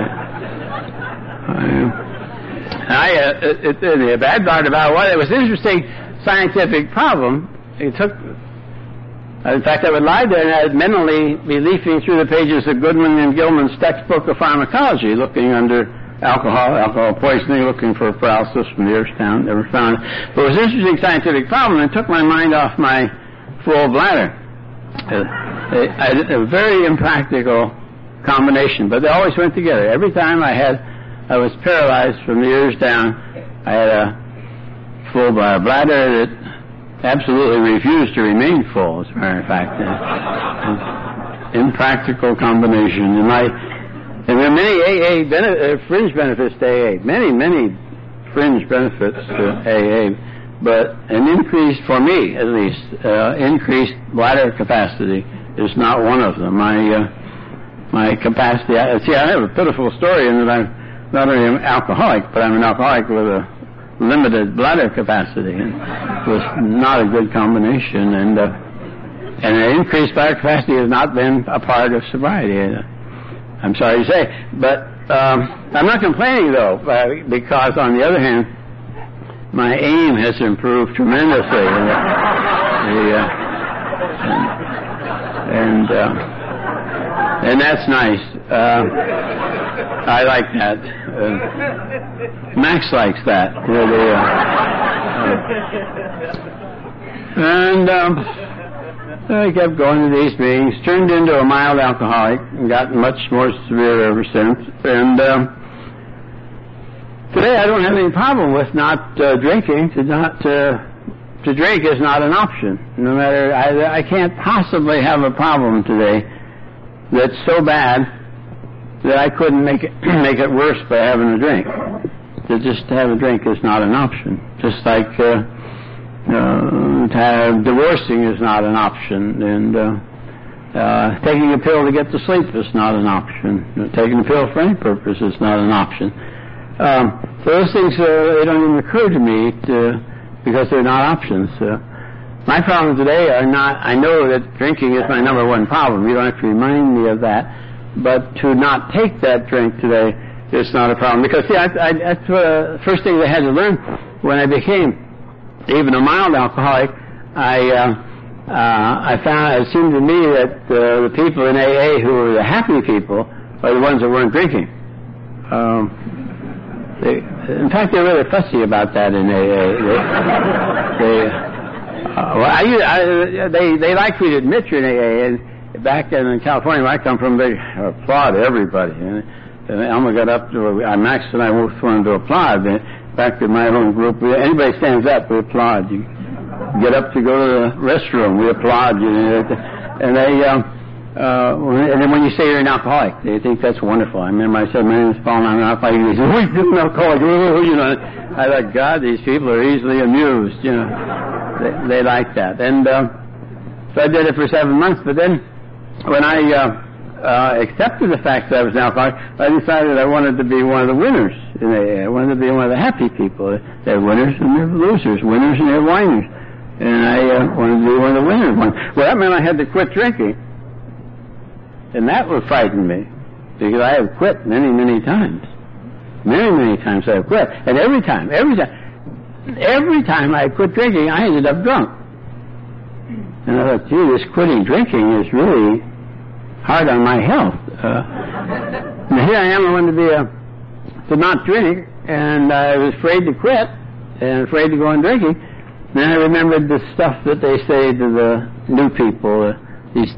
I, I, uh, it, it, the bad part about what it was an interesting scientific problem. It took, in fact, I would lie there and I'd mentally be leafing through the pages of Goodman and Gilman's textbook of pharmacology, looking under alcohol, alcohol poisoning, looking for paralysis from the ears down. Never found it. But it was an interesting scientific problem and it took my mind off my full bladder. Uh, a, a very impractical combination, but they always went together. Every time I had, I was paralyzed from the ears down, I had a full bladder that absolutely refused to remain full, as a matter of fact. Uh, impractical combination. And, my, and there are many A A bene- uh, fringe benefits to A A, many, many fringe benefits to A A. But an increase, for me at least, uh, increased bladder capacity is not one of them. My uh, my capacity, I, see, I have a pitiful story in that I'm not only an alcoholic, but I'm an alcoholic with a limited bladder capacity. And it was not a good combination. And uh, and an increased bladder capacity has not been a part of sobriety. Uh, I'm sorry to say. But um, I'm not complaining, though, uh, because, on the other hand, my aim has improved tremendously. And, the, uh, and, uh, and that's nice. Uh, I like that. Uh, Max likes that. Really, uh, uh, and um, I kept going to these meetings, turned into a mild alcoholic, and got much more severe ever since. And um, today I don't have any problem with not uh, drinking. To not uh, to drink is not an option. No matter, I, I can't possibly have a problem today that's so bad that I couldn't make it make it worse by having a drink. To just have a drink is not an option. Just like uh, uh, to have, divorcing is not an option, and uh, uh, taking a pill to get to sleep is not an option. Taking a pill for any purpose is not an option. Um, so those things, uh, they don't even occur to me to, because they're not options. Uh, my problems today are not, I know that drinking is my number one problem. You don't have to remind me of that. But to not take that drink today is not a problem. Because, see, I, I, that's the first thing I had to learn when I became even a mild alcoholic. I, uh, uh, I found, it seemed to me that uh, the people in A A who were the happy people are the ones that weren't drinking. Um, They, in fact, they're really fussy about that in A A. They, they, uh, well, I, I, they, they like me to admit you're in A A. And back in California, where I come from, they applaud everybody. And, and Elmer got up to, uh, Max and I both wanted to applaud. And back in my own group, anybody stands up, we applaud. You get up to go to the restroom, we applaud you. And they, um, Uh, and then when you say you're an alcoholic, they think that's wonderful. I remember I said, my name is Paul, and I'm an alcoholic. And they said, wait, you're an alcoholic. You know, I thought, God, these people are easily amused. You know, they, they like that. And uh, so I did it for seven months. But then when I uh, uh, accepted the fact that I was an alcoholic, I decided I wanted to be one of the winners in A A. I wanted to be one of the happy people. They're winners and they're losers, winners and they're whiners. And I uh, wanted to be one of the winners. Well, that meant I had to quit drinking. And that would frighten me, because I have quit many, many times. Many, many times I have quit. And every time, every time, every time I quit drinking, I ended up drunk. And I thought, gee, this quitting drinking is really hard on my health. Uh, and here I am, I wanted to be a, to not drink, and I was afraid to quit, and afraid to go on drinking. And then I remembered the stuff that they say to the new people, uh, these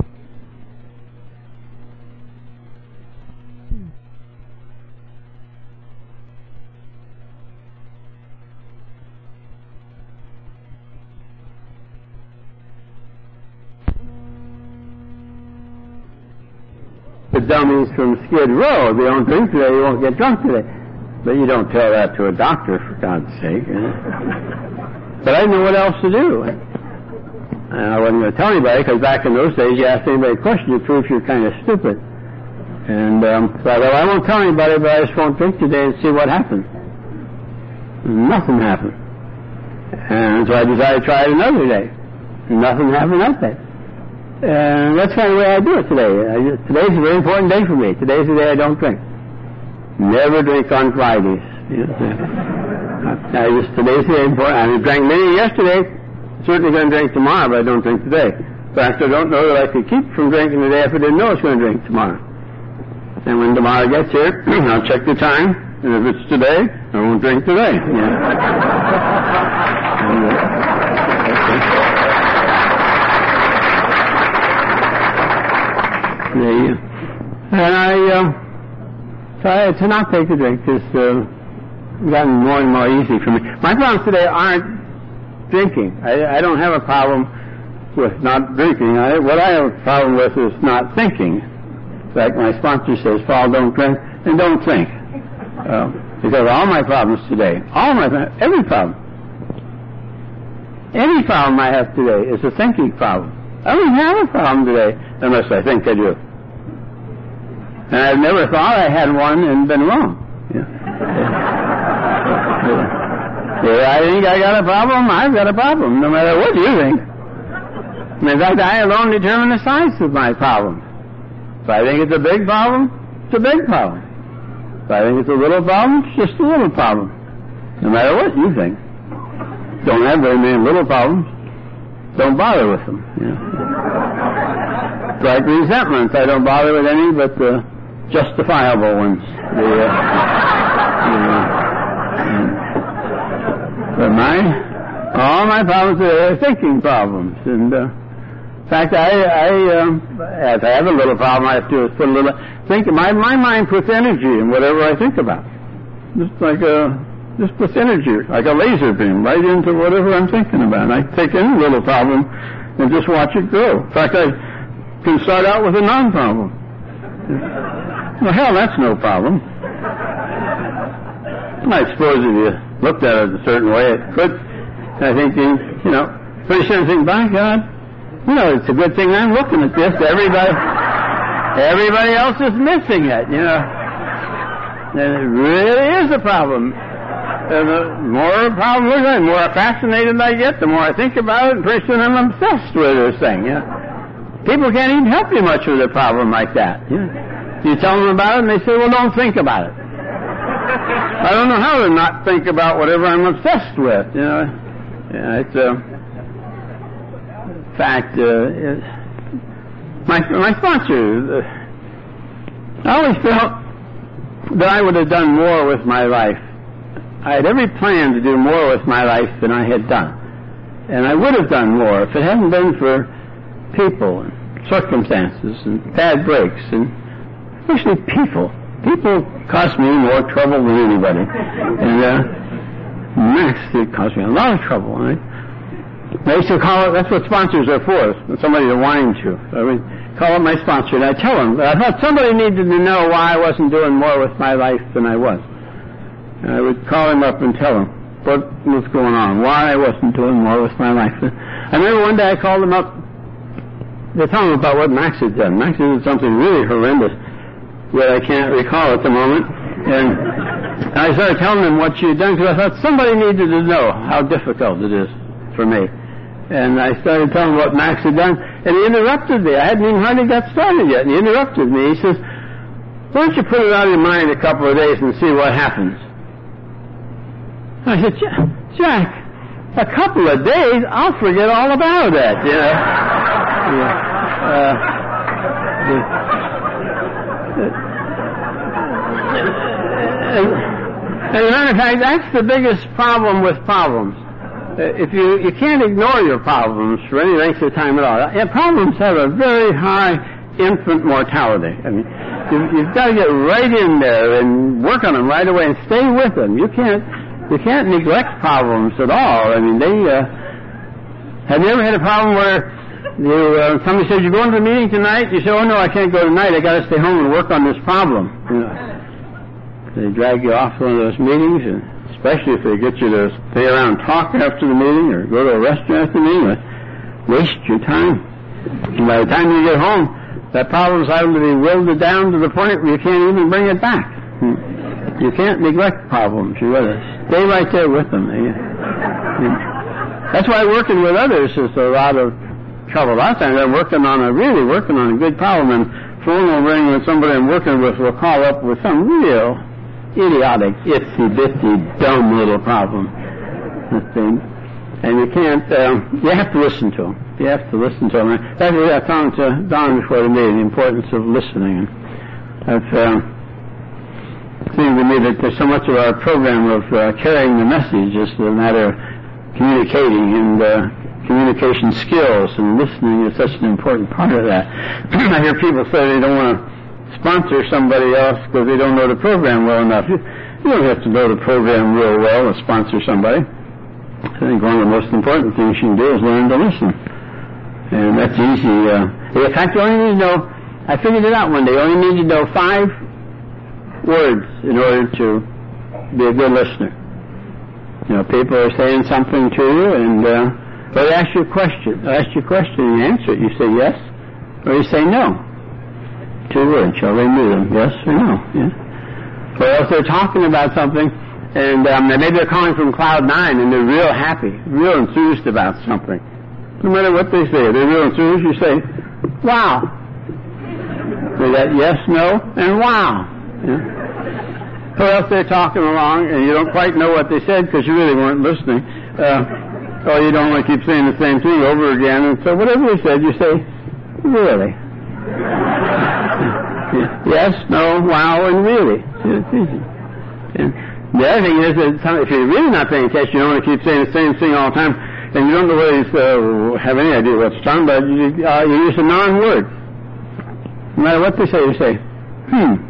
the dummies from Skid Row. If you don't drink today, you won't get drunk today. But you don't tell that to a doctor, for God's sake. Eh? But I didn't know what else to do. And I wasn't going to tell anybody, because back in those days, you asked anybody a question, it proves you're kind of stupid. And um, so I thought, I won't tell anybody, but I just won't drink today and see what happens. Nothing happened. And so I decided to try it another day. Nothing happened that day. And that's kind of the way I do it today. I just, today's a very important day for me. Today's the day I don't drink. Never drink on Fridays. You know, I just, today's the day important. I drank many yesterday. Certainly going to drink tomorrow, but I don't drink today. In fact, I don't know that I could keep from drinking today if I didn't know I was going to drink tomorrow. And when tomorrow gets here, I'll check the time, and if it's today, I won't drink today. Yeah. and, uh, okay. And I, uh, so to not take a drink has uh, gotten more and more easy for me. My problems today aren't drinking. I, I don't have a problem with not drinking. I, what I have a problem with is not thinking. In fact, my sponsor says, Paul, don't drink and don't think. Uh, because all my problems today, all my, every problem, any problem I have today is a thinking problem. I don't have a problem today unless I think I do. And I've never thought I had one and been wrong. Yeah. Yeah. If I think I got a problem, I've got a problem, no matter what you think. In fact, I alone determine the size of my problem. If I think it's a big problem, it's a big problem. If I think it's a little problem, it's just a little problem. No matter what you think. Don't have very many little problems. Don't bother with them. You know. Like resentments, I don't bother with any but the justifiable ones. The, uh, you know, but my, all my problems are thinking problems. And, uh, in fact, I, I, um, if I have a little problem, I have to put a little, think, my, my mind puts energy in whatever I think about. Just like a, just puts energy, like a laser beam, right into whatever I'm thinking about. And I take any little problem and just watch it grow. In fact, I can start out with a non-problem. Well, hell, that's no problem. I suppose if you looked at it a certain way, it could. I think, you know, pretty soon think, by God, you know, it's a good thing I'm looking at this. Everybody, everybody else is missing it, you know. And it really is a problem. And the more problem is, the more fascinated I get, the more I think about it, and pretty soon I'm obsessed with this thing, you know. People can't even help you much with a problem like that. You know? You tell them about it, and they say, well, don't think about it. I don't know how to not think about whatever I'm obsessed with, you know. Yeah, it's a uh, fact. Uh, it, my my sponsor, uh, I always felt that I would have done more with my life. I had every plan to do more with my life than I had done, and I would have done more if it hadn't been for people and circumstances and bad breaks, and especially people. People cost me more trouble than anybody. And, uh, Max did cost me a lot of trouble, right? I used to call it, that's what sponsors are for, somebody to whine to. I would call up my sponsor and I'd tell him, I thought somebody needed to know why I wasn't doing more with my life than I was. And I would call him up and tell him what was going on, why I wasn't doing more with my life. I remember one day I called him up to tell him about what Max had done. Max did something really horrendous that I can't recall at the moment. And I started telling him what she had done because I thought somebody needed to know how difficult it is for me. And I started telling him what Max had done, and he interrupted me. I hadn't even hardly got started yet, and he interrupted me. He says, why don't you put it out of your mind a couple of days and see what happens? I said, Jack, a couple of days, I'll forget all about it, you know. Yeah. Uh, yeah. As a matter of fact, that's the biggest problem with problems. Uh, if you, you can't ignore your problems for any length of time at all. And problems have a very high infant mortality. I mean, you, you've got to get right in there and work on them right away and stay with them. You can't, you can't neglect problems at all. I mean, they, uh, have you ever had a problem where you, uh, somebody says, you're going to the meeting tonight? You say, oh no, I can't go tonight. I got to stay home and work on this problem. You know, they drag you off one of those meetings, and especially if they get you to stay around and talk after the meeting or go to a restaurant after the meeting. waste your time. And by the time you get home, that problem's liable to be wilted down to the point where you can't even bring it back. You can't neglect problems. You've got to stay right there with them. That's why working with others is a lot of trouble. A lot of times I'm working on a, really working on a good problem, and phone will ring when somebody I'm working with will call up with some real idiotic, itsy-bitsy, dumb little problem. And you can't, uh, you have to listen to them. You have to listen to them. That's what I found to Don before the meeting, the importance of listening. I've, uh, it seems to me that there's so much of our program of uh, carrying the message is a matter of communicating and uh, communication skills, and listening is such an important part of that. I hear people say they don't want to sponsor somebody else because they don't know the program well enough. You, you don't have to know the program real well to sponsor somebody. I think one of the most important things you can do is learn to listen. And that's easy. Uh, in fact, you only need to know, I figured it out one day, you only need to know five words in order to be a good listener. You know, people are saying something to you, and uh, they ask you a question. They ask you a question, and you answer it. You say yes, or you say no. Two words. Shall they do them? Yes or no? Yeah. Or if they're talking about something, and um, maybe they're calling from Cloud Nine, and they're real happy, real enthused about something. No matter what they say, they're real enthused. You say, "Wow." They got yes, no, and wow. Yeah. Or else they're talking along, and you don't quite know what they said because you really weren't listening. Uh, or you don't want to keep saying the same thing over again. And so whatever they said, you say, "Really?" Yes, no, wow, and really. It's easy. And the other thing is that if you're really not paying attention, you don't want to keep saying the same thing all the time, and you don't know whether you uh, have any idea what it's talking about. You, uh, you use a non-word. No matter what they say, you say, hmm.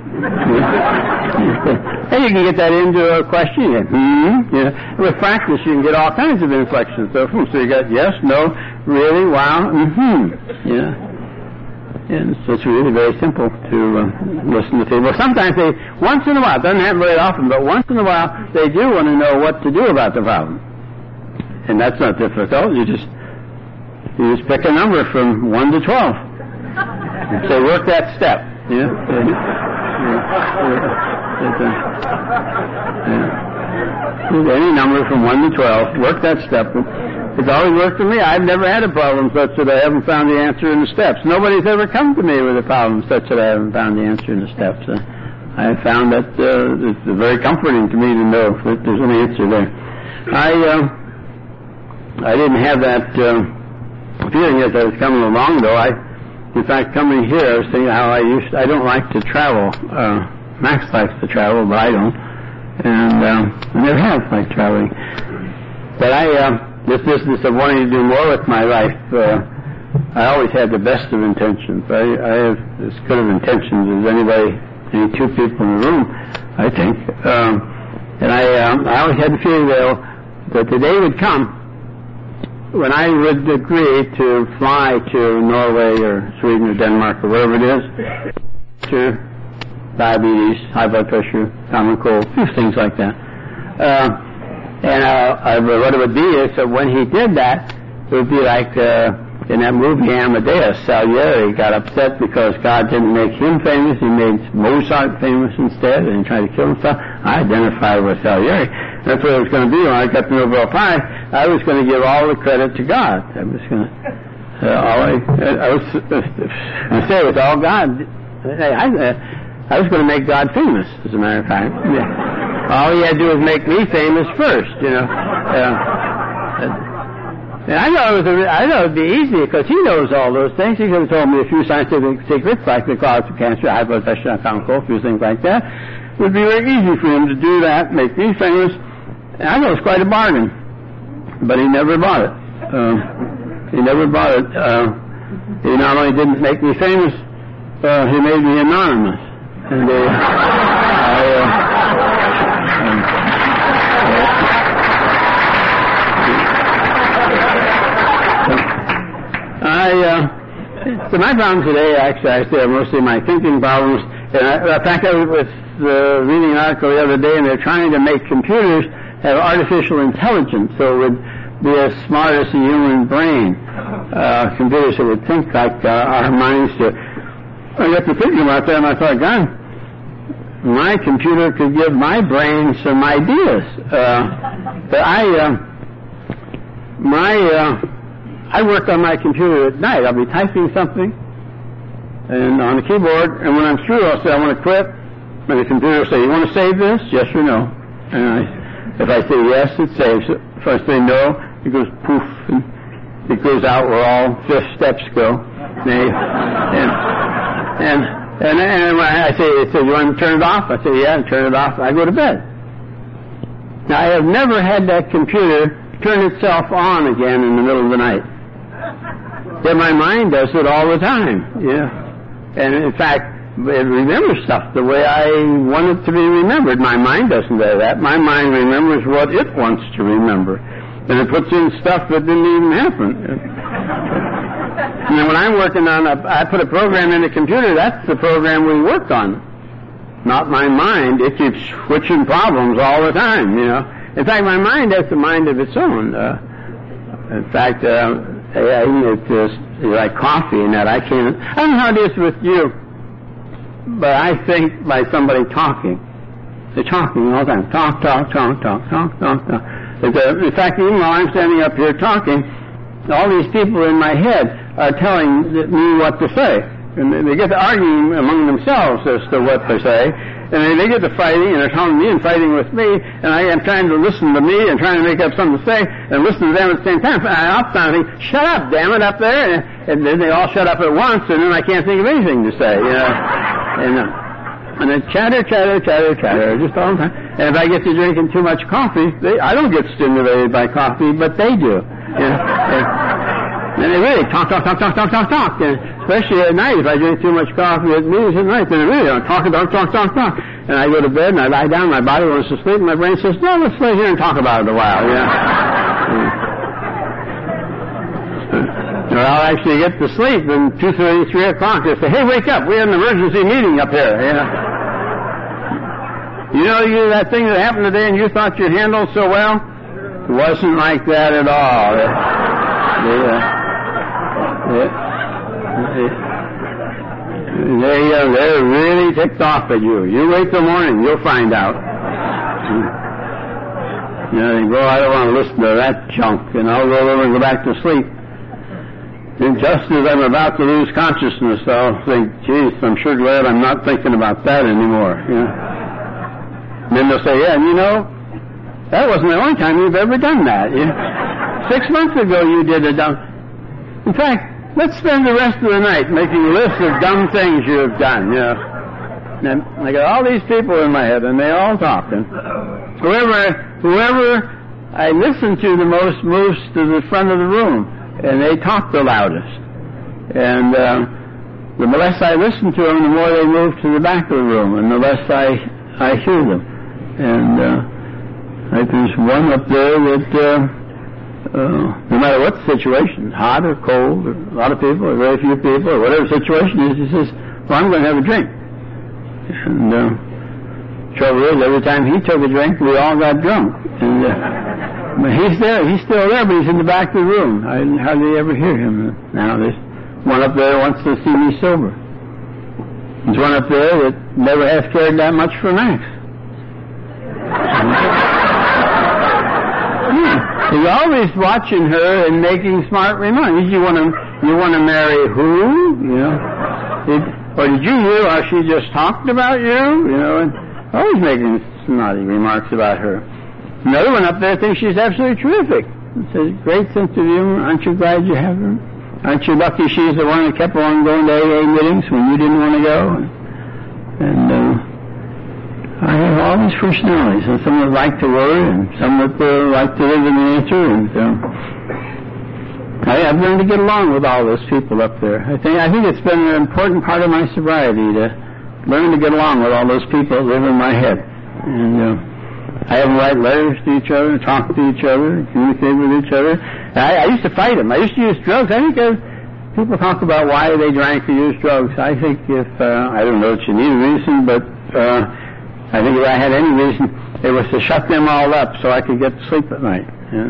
And you can get that into a question. You get, hmm. Yeah. With practice, you can get all kinds of inflections. So, so you got yes, no, really, wow, and hmm. Yeah. And so it's really very simple to uh, listen to people. Sometimes they, once in a while, it doesn't happen very often, but once in a while, they do want to know what to do about the problem. And that's not difficult. You just, you just pick a number from one to twelve. And say, work that step. Yeah. Yeah. Yeah. Any number from one to twelve, work that step. It's always worked for me. I've never had a problem such that I haven't found the answer in the steps. Nobody's ever come to me with a problem such that I haven't found the answer in the steps. Uh, I have found that uh, it's very comforting to me to know that there's an answer there. I uh, I didn't have that uh, feeling as I was coming along, though. I, in fact, coming here, I was thinking how I used. I don't like to travel. Uh, Max likes to travel, but I don't, and um, I never have liked traveling. But I. Uh, This business of wanting to do more with my life, uh, I always had the best of intentions. I, I have as good of intentions as anybody, any two people in the room, I think. Um, and I, um, I always had the feeling that, that the day would come when I would agree to fly to Norway or Sweden or Denmark or wherever it is to diabetes, high blood pressure, common cold, a few things like that. Uh, And uh, uh, what it would be is that when he did that, it would be like uh, in that movie Amadeus, Salieri got upset because God didn't make him famous. He made Mozart famous instead, and he tried to kill himself. I identified with Salieri. That's what it was going to be when I got the Nobel Prize. I was going to give all the credit to God. I was going to, uh, all I, I was going to say it was all God. I, I, I was going to make God famous, as a matter of fact. Yeah. All he had to do was make me famous first, you know. Uh, and I thought it was a, I thought it would be easy because he knows all those things. He could have told me a few scientific secrets like the cause of cancer, high blood pressure, common cold, a few things like that. It would be very easy for him to do that, make me famous. And I know it's quite a bargain, but he never bought it. Uh, he never bought it. Uh, he not only didn't make me famous, uh, he made me anonymous. And uh, I. Uh, I, uh, so my problems today, actually, I say are mostly my thinking problems. And I, in fact, I was uh, reading an article the other day, and they're trying to make computers have artificial intelligence. So it would be as smart as the human brain. Uh, computers that would think like uh, our minds do. I got to thinking about that, and I thought, God, my computer could give my brain some ideas. Uh, but I, uh, my, uh, I work on my computer at night. I'll be typing something, and on the keyboard, and when I'm through, I'll say, I want to quit. And the computer will say, you want to save this? Yes or no? And I, if I say yes, it saves it. If I say no, it goes poof, and it goes out where all fifth steps go. And, and, and, and, and when I say, it says, you want to turn it off? I say, yeah, and turn it off. I go to bed. Now, I have never had that computer turn itself on again in the middle of the night. Yet my mind does it all the time, yeah. And in fact, it remembers stuff the way I want it to be remembered. My mind doesn't do that. My mind remembers what it wants to remember. And it puts in stuff that didn't even happen. And then when I'm working on a, I put a program in the computer, that's the program we work on. Not my mind. It keeps switching problems all the time, you know. In fact, my mind has a mind of its own. Uh, in fact, uh, I, it's just like coffee and that. I can't, I don't know how it is with you. But I think by somebody talking. They're talking all the time. Talk, talk, talk, talk, talk, talk, talk. In fact, even while I'm standing up here talking, all these people in my head are telling me what to say. And they get to arguing among themselves as to what to say. And they get to fighting, and they're telling me and fighting with me, and I am trying to listen to me and trying to make up something to say and listen to them at the same time. I up and I think, shut up, damn it, up there. And then they all shut up at once, and then I can't think of anything to say, you know. And, uh, and then chatter, chatter, chatter, chatter, just all the time. And if I get to drinking too much coffee, they, I don't get stimulated by coffee, but they do. You know? and, and they really talk, talk, talk, talk, talk, talk, talk. And especially at night, if I drink too much coffee at meetings at night, then they really don't talk, talk, talk, talk, talk. And I go to bed and I lie down, my body wants to sleep, and my brain says, no, let's lay here and talk about it a while. You know? Or I'll actually get to sleep, and two thirty, three o'clock, they say, hey, wake up, we have an emergency meeting up here. You know, you know you, that thing that happened today and you thought you handled so well? It wasn't like that at all. They, they, they, uh, they're really ticked off at you. You wait till morning, you'll find out. You know, they go, I don't want to listen to that junk, and I'll roll over and go back to sleep. And just as I'm about to lose consciousness, I'll think, geez, I'm sure glad I'm not thinking about that anymore. You know? And then they'll say, yeah, you know, that wasn't the only time you've ever done that. You know? Six months ago you did a dumb... In fact, let's spend the rest of the night making lists of dumb things you've done, you know. And I got all these people in my head, and they all talk. And whoever, whoever I listen to the most moves to the front of the room. And they talk the loudest. And uh, the less I listen to them, the more they move to the back of the room, and the less I, I hear them. And uh, I, there's one up there that, uh, uh, no matter what the situation, hot or cold, or a lot of people, or very few people, or whatever the situation is, he says, well, I'm going to have a drink. And uh, trouble is, every time he took a drink, we all got drunk. And uh, But he's there, he's still there, but he's in the back of the room. I hardly ever hear him now. There's one up there who wants to see me sober. There's one up there that never has cared that much for Max. Yeah. He's always watching her and making smart remarks. You want to, you want to marry who? You know? Did, or did you hear how she just talked about you? You know, and always making snotty remarks about her. Another one up there thinks she's absolutely terrific. It says, great sense of humor. Aren't you glad you have her? Aren't you lucky she's the one that kept on going to A A meetings when you didn't want to go? And uh, I have all these personalities. And some that like to worry, and some that uh, like to live in the nature. And uh, I, I've learned to get along with all those people up there. I think I think it's been an important part of my sobriety to learn to get along with all those people that live in my head. And uh, I have them write letters to each other, talk to each other, communicate with each other. I, I used to fight them. I used to use drugs. I think if people talk about why they drank or used drugs, I think if, uh, I don't know that you need a reason, but uh, I think if I had any reason, it was to shut them all up so I could get to sleep at night. And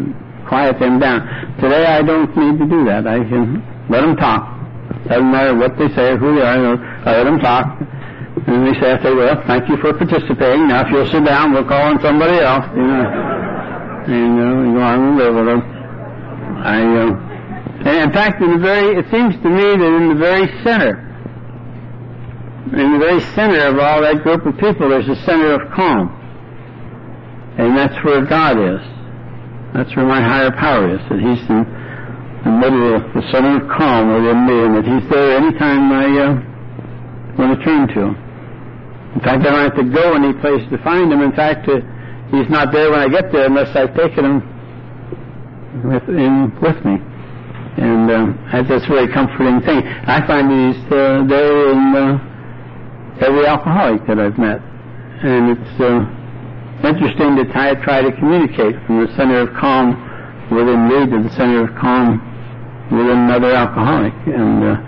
quiet them down. Today I don't need to do that. I can let them talk. Doesn't matter what they say or who they are. I let them talk. And they say, I say, well, thank you for participating. Now if you'll sit down, we'll call on somebody else. You know, and uh, we go on and live with them. I, uh, and in fact, in the very, it seems to me that in the very center, in the very center of all that group of people, there's a center of calm. And that's where God is. That's where my higher power is. That He's in the middle of the center of calm within me, and that He's there anytime I uh, want to turn to Him. In fact, I don't have to go any place to find Him. In fact, uh, He's not there when I get there unless I've taken Him with, in, with me. And uh, that's a very comforting thing. I find He's uh, there in uh, every alcoholic that I've met. And it's uh, interesting to try, try to communicate from the center of calm within me to the center of calm within another alcoholic. And uh,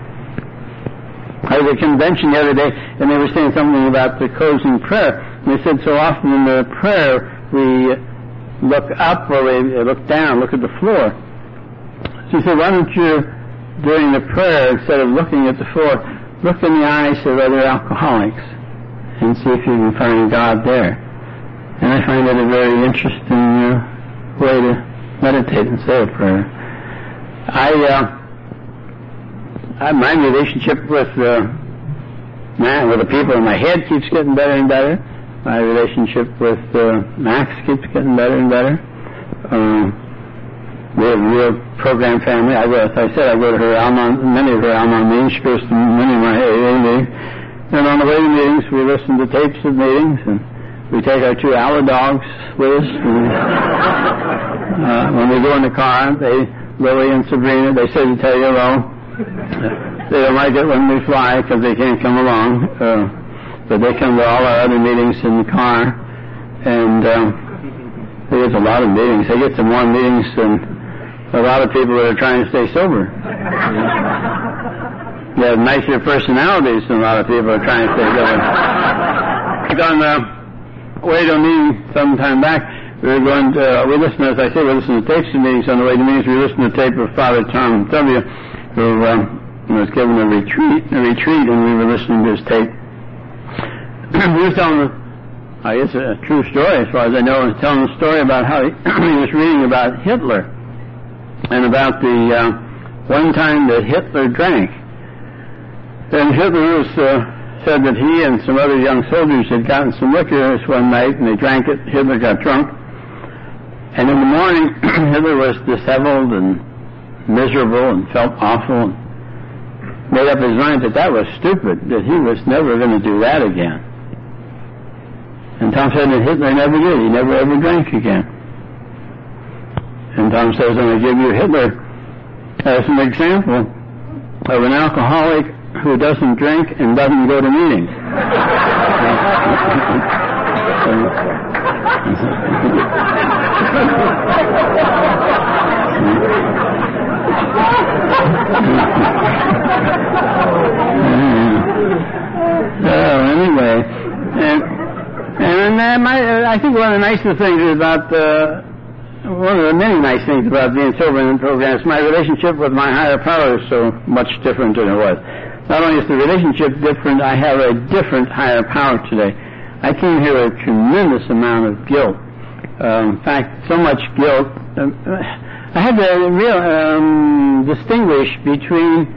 I was at a convention the other day, and they were saying something about the closing prayer. And they said so often in the prayer we look up or we look down, look at the floor. So he said, why don't you, during the prayer, instead of looking at the floor, look in the eyes of other alcoholics and see if you can find God there. And I find it a very interesting uh, way to meditate and say a prayer. I, uh, I my relationship with uh, man, with the people in my head keeps getting better and better. My relationship with uh, Max keeps getting better and better. Um, we're a real program family. I go, as I said, I go to her Al-Anon, many of her Al-Anon meetings. She goes to many of my A A meetings. And on the way to meetings, we listen to tapes of meetings, and we take our two Ala dogs with us. And, uh, when we go in the car, they, Lily and Sabrina, they say to tell you hello. They don't like it when we fly because they can't come along. Uh, but they come to all our other meetings in the car. And um, they get a lot of meetings. They get to more meetings than a lot of people that are trying to stay sober. They have nicer personalities than a lot of people are trying to stay sober. On the way to a meeting some time back, we were going to, uh, we listened, as I say, we listened to tapes of meetings. On the way to meetings, we listened to a tape of Father Tom W., who um, was given a retreat, a retreat, and we were listening to his tape. He was telling, I guess, a true story, as far as I know, he was telling a story about how he, he was reading about Hitler, and about the uh, one time that Hitler drank. And Hitler was, uh, said that he and some other young soldiers had gotten some liquor this one night, and they drank it. Hitler got drunk. And in the morning, Hitler was disheveled and miserable and felt awful, and made up his mind that that was stupid, that he was never going to do that again. And Tom said that Hitler never did. He never ever drank again. And Tom says, I'm going to give you Hitler as an example of an alcoholic who doesn't drink and doesn't go to meetings. So anyway, and, and uh, my, I think one of the nicest things about uh, one of the many nice things about being sober in the program is my relationship with my higher power is so much different than it was. Not only is the relationship different, I have a different higher power today. I came here with a tremendous amount of guilt. Um, in fact, so much guilt. Um, I had to real, um, distinguish between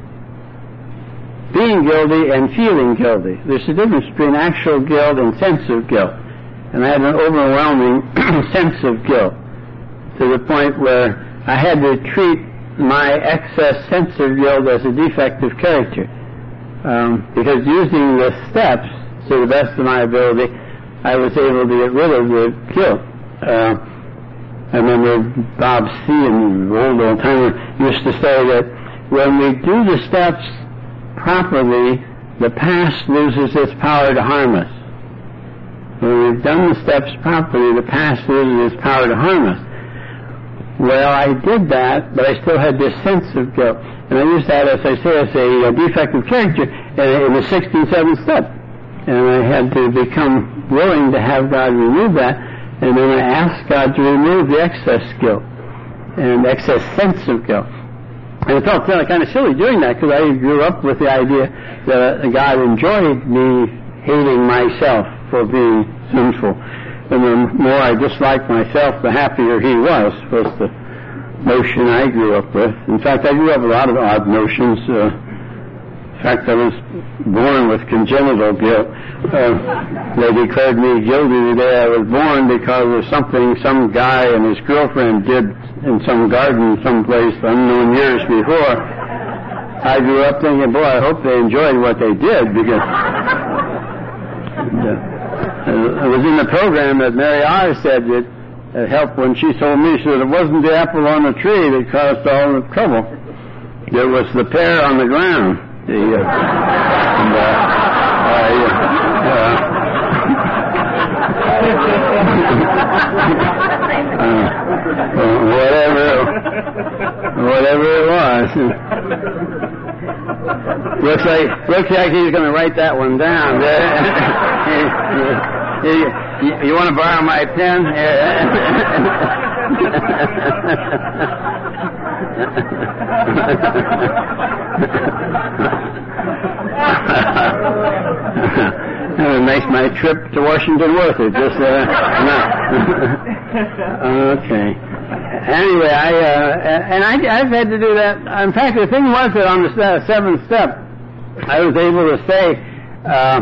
being guilty and feeling guilty. There's a difference between actual guilt and sense of guilt. And I had an overwhelming sense of guilt to the point where I had to treat my excess sense of guilt as a defect of character. Um, because using the steps to the best of my ability, I was able to get rid of the guilt. Uh, I remember Bob C., an old old timer, used to say that when we do the steps properly, the past loses its power to harm us. When we've done the steps properly, the past loses its power to harm us. Well, I did that, but I still had this sense of guilt. And I used that, as I say, as a, a defect of character in the sixty-seventh step. And I had to become willing to have God remove that And then I asked God to remove the excess guilt and excess sense of guilt. And it felt kind of silly doing that because I grew up with the idea that God enjoyed me hating myself for being sinful. And the more I disliked myself, the happier he was, was the notion I grew up with. In fact, I grew up with a lot of odd notions. Uh, in fact, I was born with congenital guilt. Uh, they declared me guilty the day I was born because of something some guy and his girlfriend did in some garden someplace unknown years before. I grew up thinking, boy, I hope they enjoyed what they did, because and, uh, it was in the program that Mary R. said that it helped when she told me, she said, it wasn't the apple on the tree that caused all the trouble. It was the pear on the ground. The, uh, and, uh, I, uh, uh, whatever, whatever it was. looks like looks like he's going to write that one down. you, you, you want to borrow my pen? It makes my trip to Washington worth it. Just uh, okay. Anyway, I uh, and I, I've had to do that. In fact, the thing was that on the seventh step, I was able to say, uh,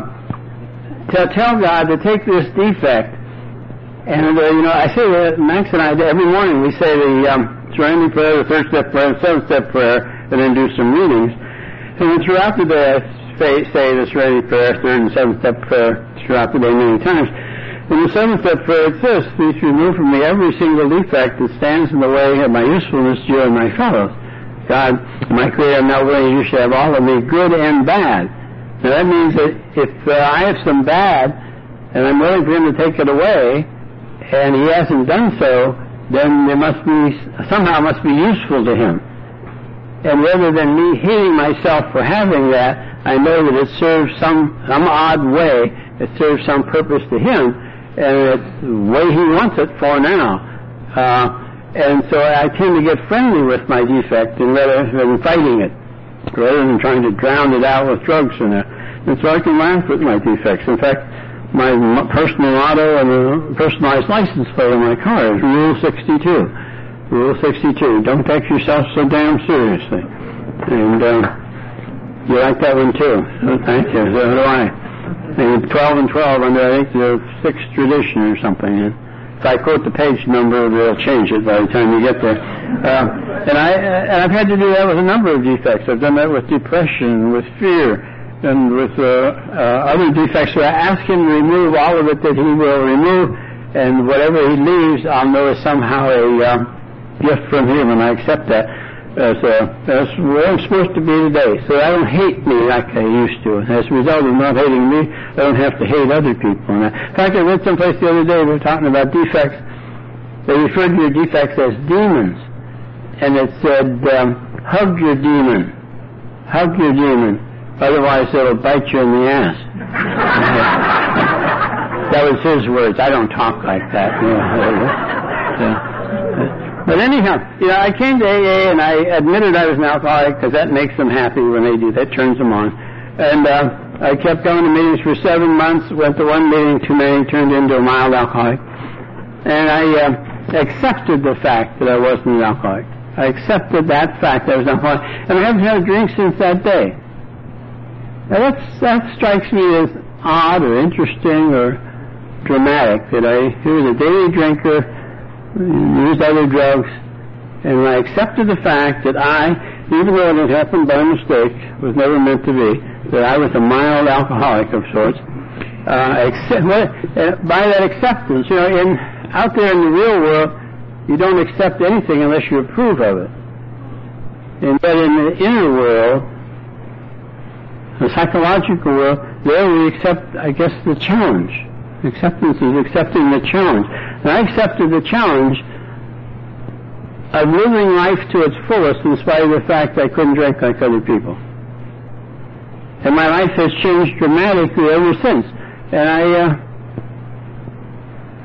to tell God to take this defect, and uh, you know, I say that Max and I every morning we say the um, Serenity Prayer, the third step prayer, the seventh step prayer, and then do some readings. And then throughout the day, I say, say the Serenity Prayer, third and seventh step prayer throughout the day many times. In the seventh step prayer, it says, please remove from me every single defect that stands in the way of my usefulness to you and my fellows. God, my Creator, I'm not willing you should have all of me, good and bad. Now that means that if uh, I have some bad, and I'm willing for Him to take it away, and He hasn't done so, then there must be, somehow must be useful to Him. And rather than me hating myself for having that, I know that it serves some, some odd way, it serves some purpose to Him, and it's the way He wants it for now. Uh, and so I tend to get friendly with my defect and rather than fighting it, rather than trying to drown it out with drugs and that. And so I can laugh with my defects. In fact, my personal motto and the personalized license plate on my car is Rule sixty-two. Rule sixty-two. Don't take yourself so damn seriously. And uh, you like that one too. So thank you. So do I. And twelve and twelve under, I think, the sixth tradition or something. And if I quote the page number, they'll change it by the time you get there. Uh, and, I, and I've had to do that with a number of defects. I've done that with depression, with fear, and with uh, uh, other defects. So I ask Him to remove all of it that He will remove, and whatever He leaves, I'll know is somehow a uh, gift from Him, and I accept that. As, uh, that's where I'm supposed to be today. So I don't hate me like I used to. As a result of not hating me, I don't have to hate other people. In fact, I read someplace the other day, we were talking about defects. They referred to your defects as demons. And it said, um, hug your demon. Hug your demon. Otherwise it'll bite you in the ass. That was his words. I don't talk like that. Yeah. But anyhow, you know, I came to A A and I admitted I was an alcoholic because that makes them happy when they do. That turns them on. And uh, I kept going to meetings for seven months. Went to one meeting too many, turned into a mild alcoholic. And I uh, accepted the fact that I wasn't an alcoholic. I accepted that fact that I was an alcoholic. And I haven't had a drink since that day. Now that's, that strikes me as odd or interesting or dramatic, that I was a daily drinker, used other drugs, and when I accepted the fact that I, even though it had happened by mistake, was never meant to be, that I was a mild alcoholic of sorts, uh, accept, uh, by that acceptance, you know, in, out there in the real world, you don't accept anything unless you approve of it. And but in the inner world, the psychological world, there we accept, I guess, the challenge. Acceptance is accepting the challenge. And I accepted the challenge of living life to its fullest in spite of the fact that I couldn't drink like other people. And my life has changed dramatically ever since. And I, uh,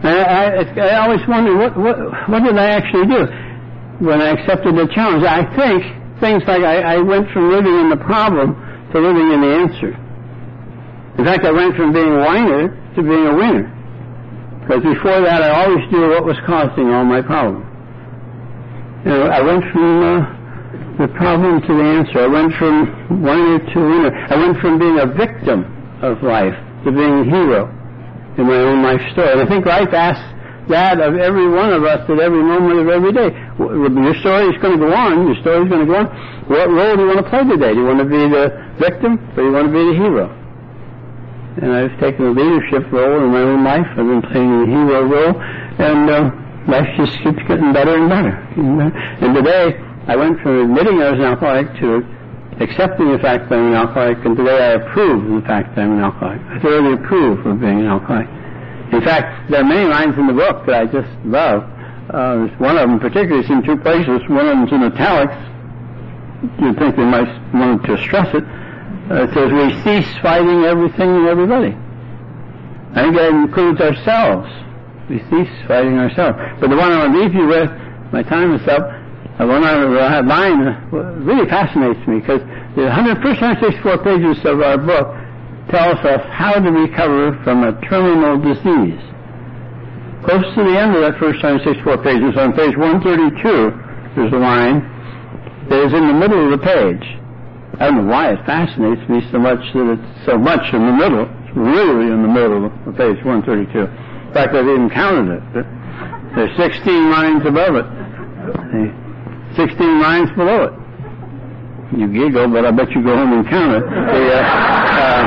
I, I, I always wonder, what, what, what did I actually do when I accepted the challenge? I think things like I, I went from living in the problem to living in the answer. In fact, I went from being a whiner to being a winner. Because before that, I always knew what was causing all my problems. You know, I went from uh, the problem to the answer. I went from whiner to winner. I went from being a victim of life to being a hero in my own life story. And I think life asks that of every one of us at every moment of every day. Your story is going to go on. Your story is going to go on. What role do you want to play today? Do you want to be the victim or do you want to be the hero? And I've taken a leadership role in my own life. I've been playing the hero role. And uh, life just keeps getting better and better. And today, I went from admitting I was an alcoholic to accepting the fact that I'm an alcoholic, and today I approve of the fact that I'm an alcoholic. I thoroughly approve of being an alcoholic. In fact, there are many lines in the book that I just love. Uh, there's one of them particularly, it's in two places. One of them's in italics. You'd think they might want to stress it. Uh, it says, we cease fighting everything and everybody. I think that includes ourselves. We cease fighting ourselves. But the one I want to leave you with, my time is up, the one I have line really fascinates me because the first one hundred sixty-four pages of our book tells us how to recover from a terminal disease. Close to the end of that first one hundred sixty-four pages, on page one thirty-two, there's a line that is in the middle of the page. I don't know why it fascinates me so much that it's so much in the middle. It's really in the middle of page one thirty-two. In fact, I've even counted it. There's sixteen lines above it. sixteen lines below it. You giggle, but I bet you go home and count it. The, uh, uh,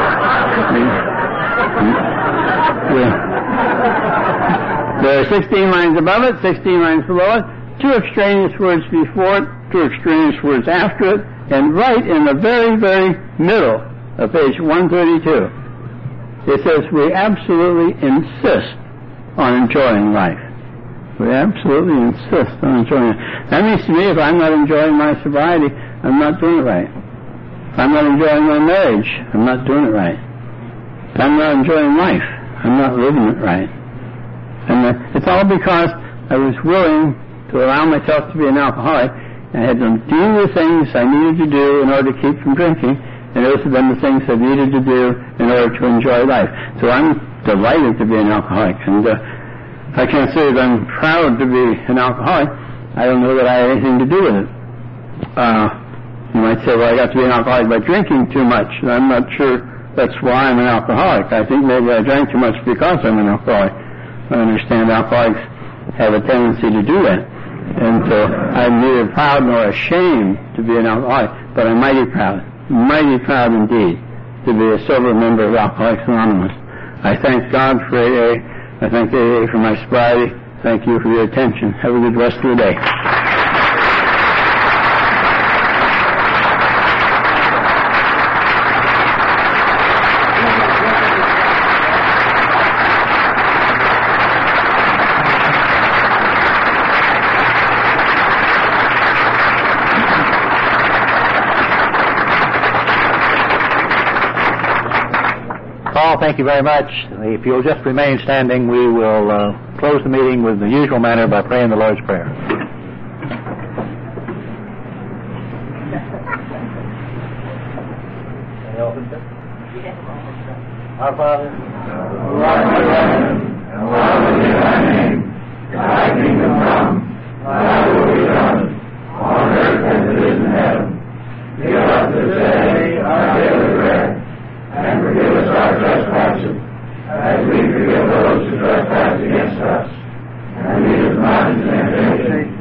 the, there are sixteen lines above it, sixteen lines below it, two extraneous words before it, two extraneous words after it, and right in the very, very middle of page one thirty-two, it says, we absolutely insist on enjoying life. We absolutely insist on enjoying it. That means to me, if I'm not enjoying my sobriety, I'm not doing it right. If I'm not enjoying my marriage, I'm not doing it right. If I'm not enjoying life, I'm not living it right. And uh, it's all because I was willing to allow myself to be an alcoholic. I had to do the things I needed to do in order to keep from drinking, and those have been the things I needed to do in order to enjoy life. So I'm delighted to be an alcoholic, and uh, I can't say that I'm proud to be an alcoholic. I don't know that I had anything to do with it. Uh, you might say, well, I got to be an alcoholic by drinking too much. I'm not sure that's why I'm an alcoholic. I think maybe I drank too much because I'm an alcoholic. I understand alcoholics have a tendency to do that. And so I'm neither proud nor ashamed to be an alcoholic, but I'm mighty proud, mighty proud indeed to be a sober member of Alcoholics Anonymous. I thank God for A A. I thank A A for my sobriety. Thank you for your attention. Have a good rest of the day. Paul, thank you very much. If you'll just remain standing, we will uh, close the meeting with the usual manner by praying the Lord's Prayer. Our Father, who art in heaven, hallowed be thy name. Thy kingdom come, thy will be done, on earth as it is in heaven. Give us this day our daily bread, and forgive us our trespasses, as we forgive those who trespass against us. And lead us not into temptation,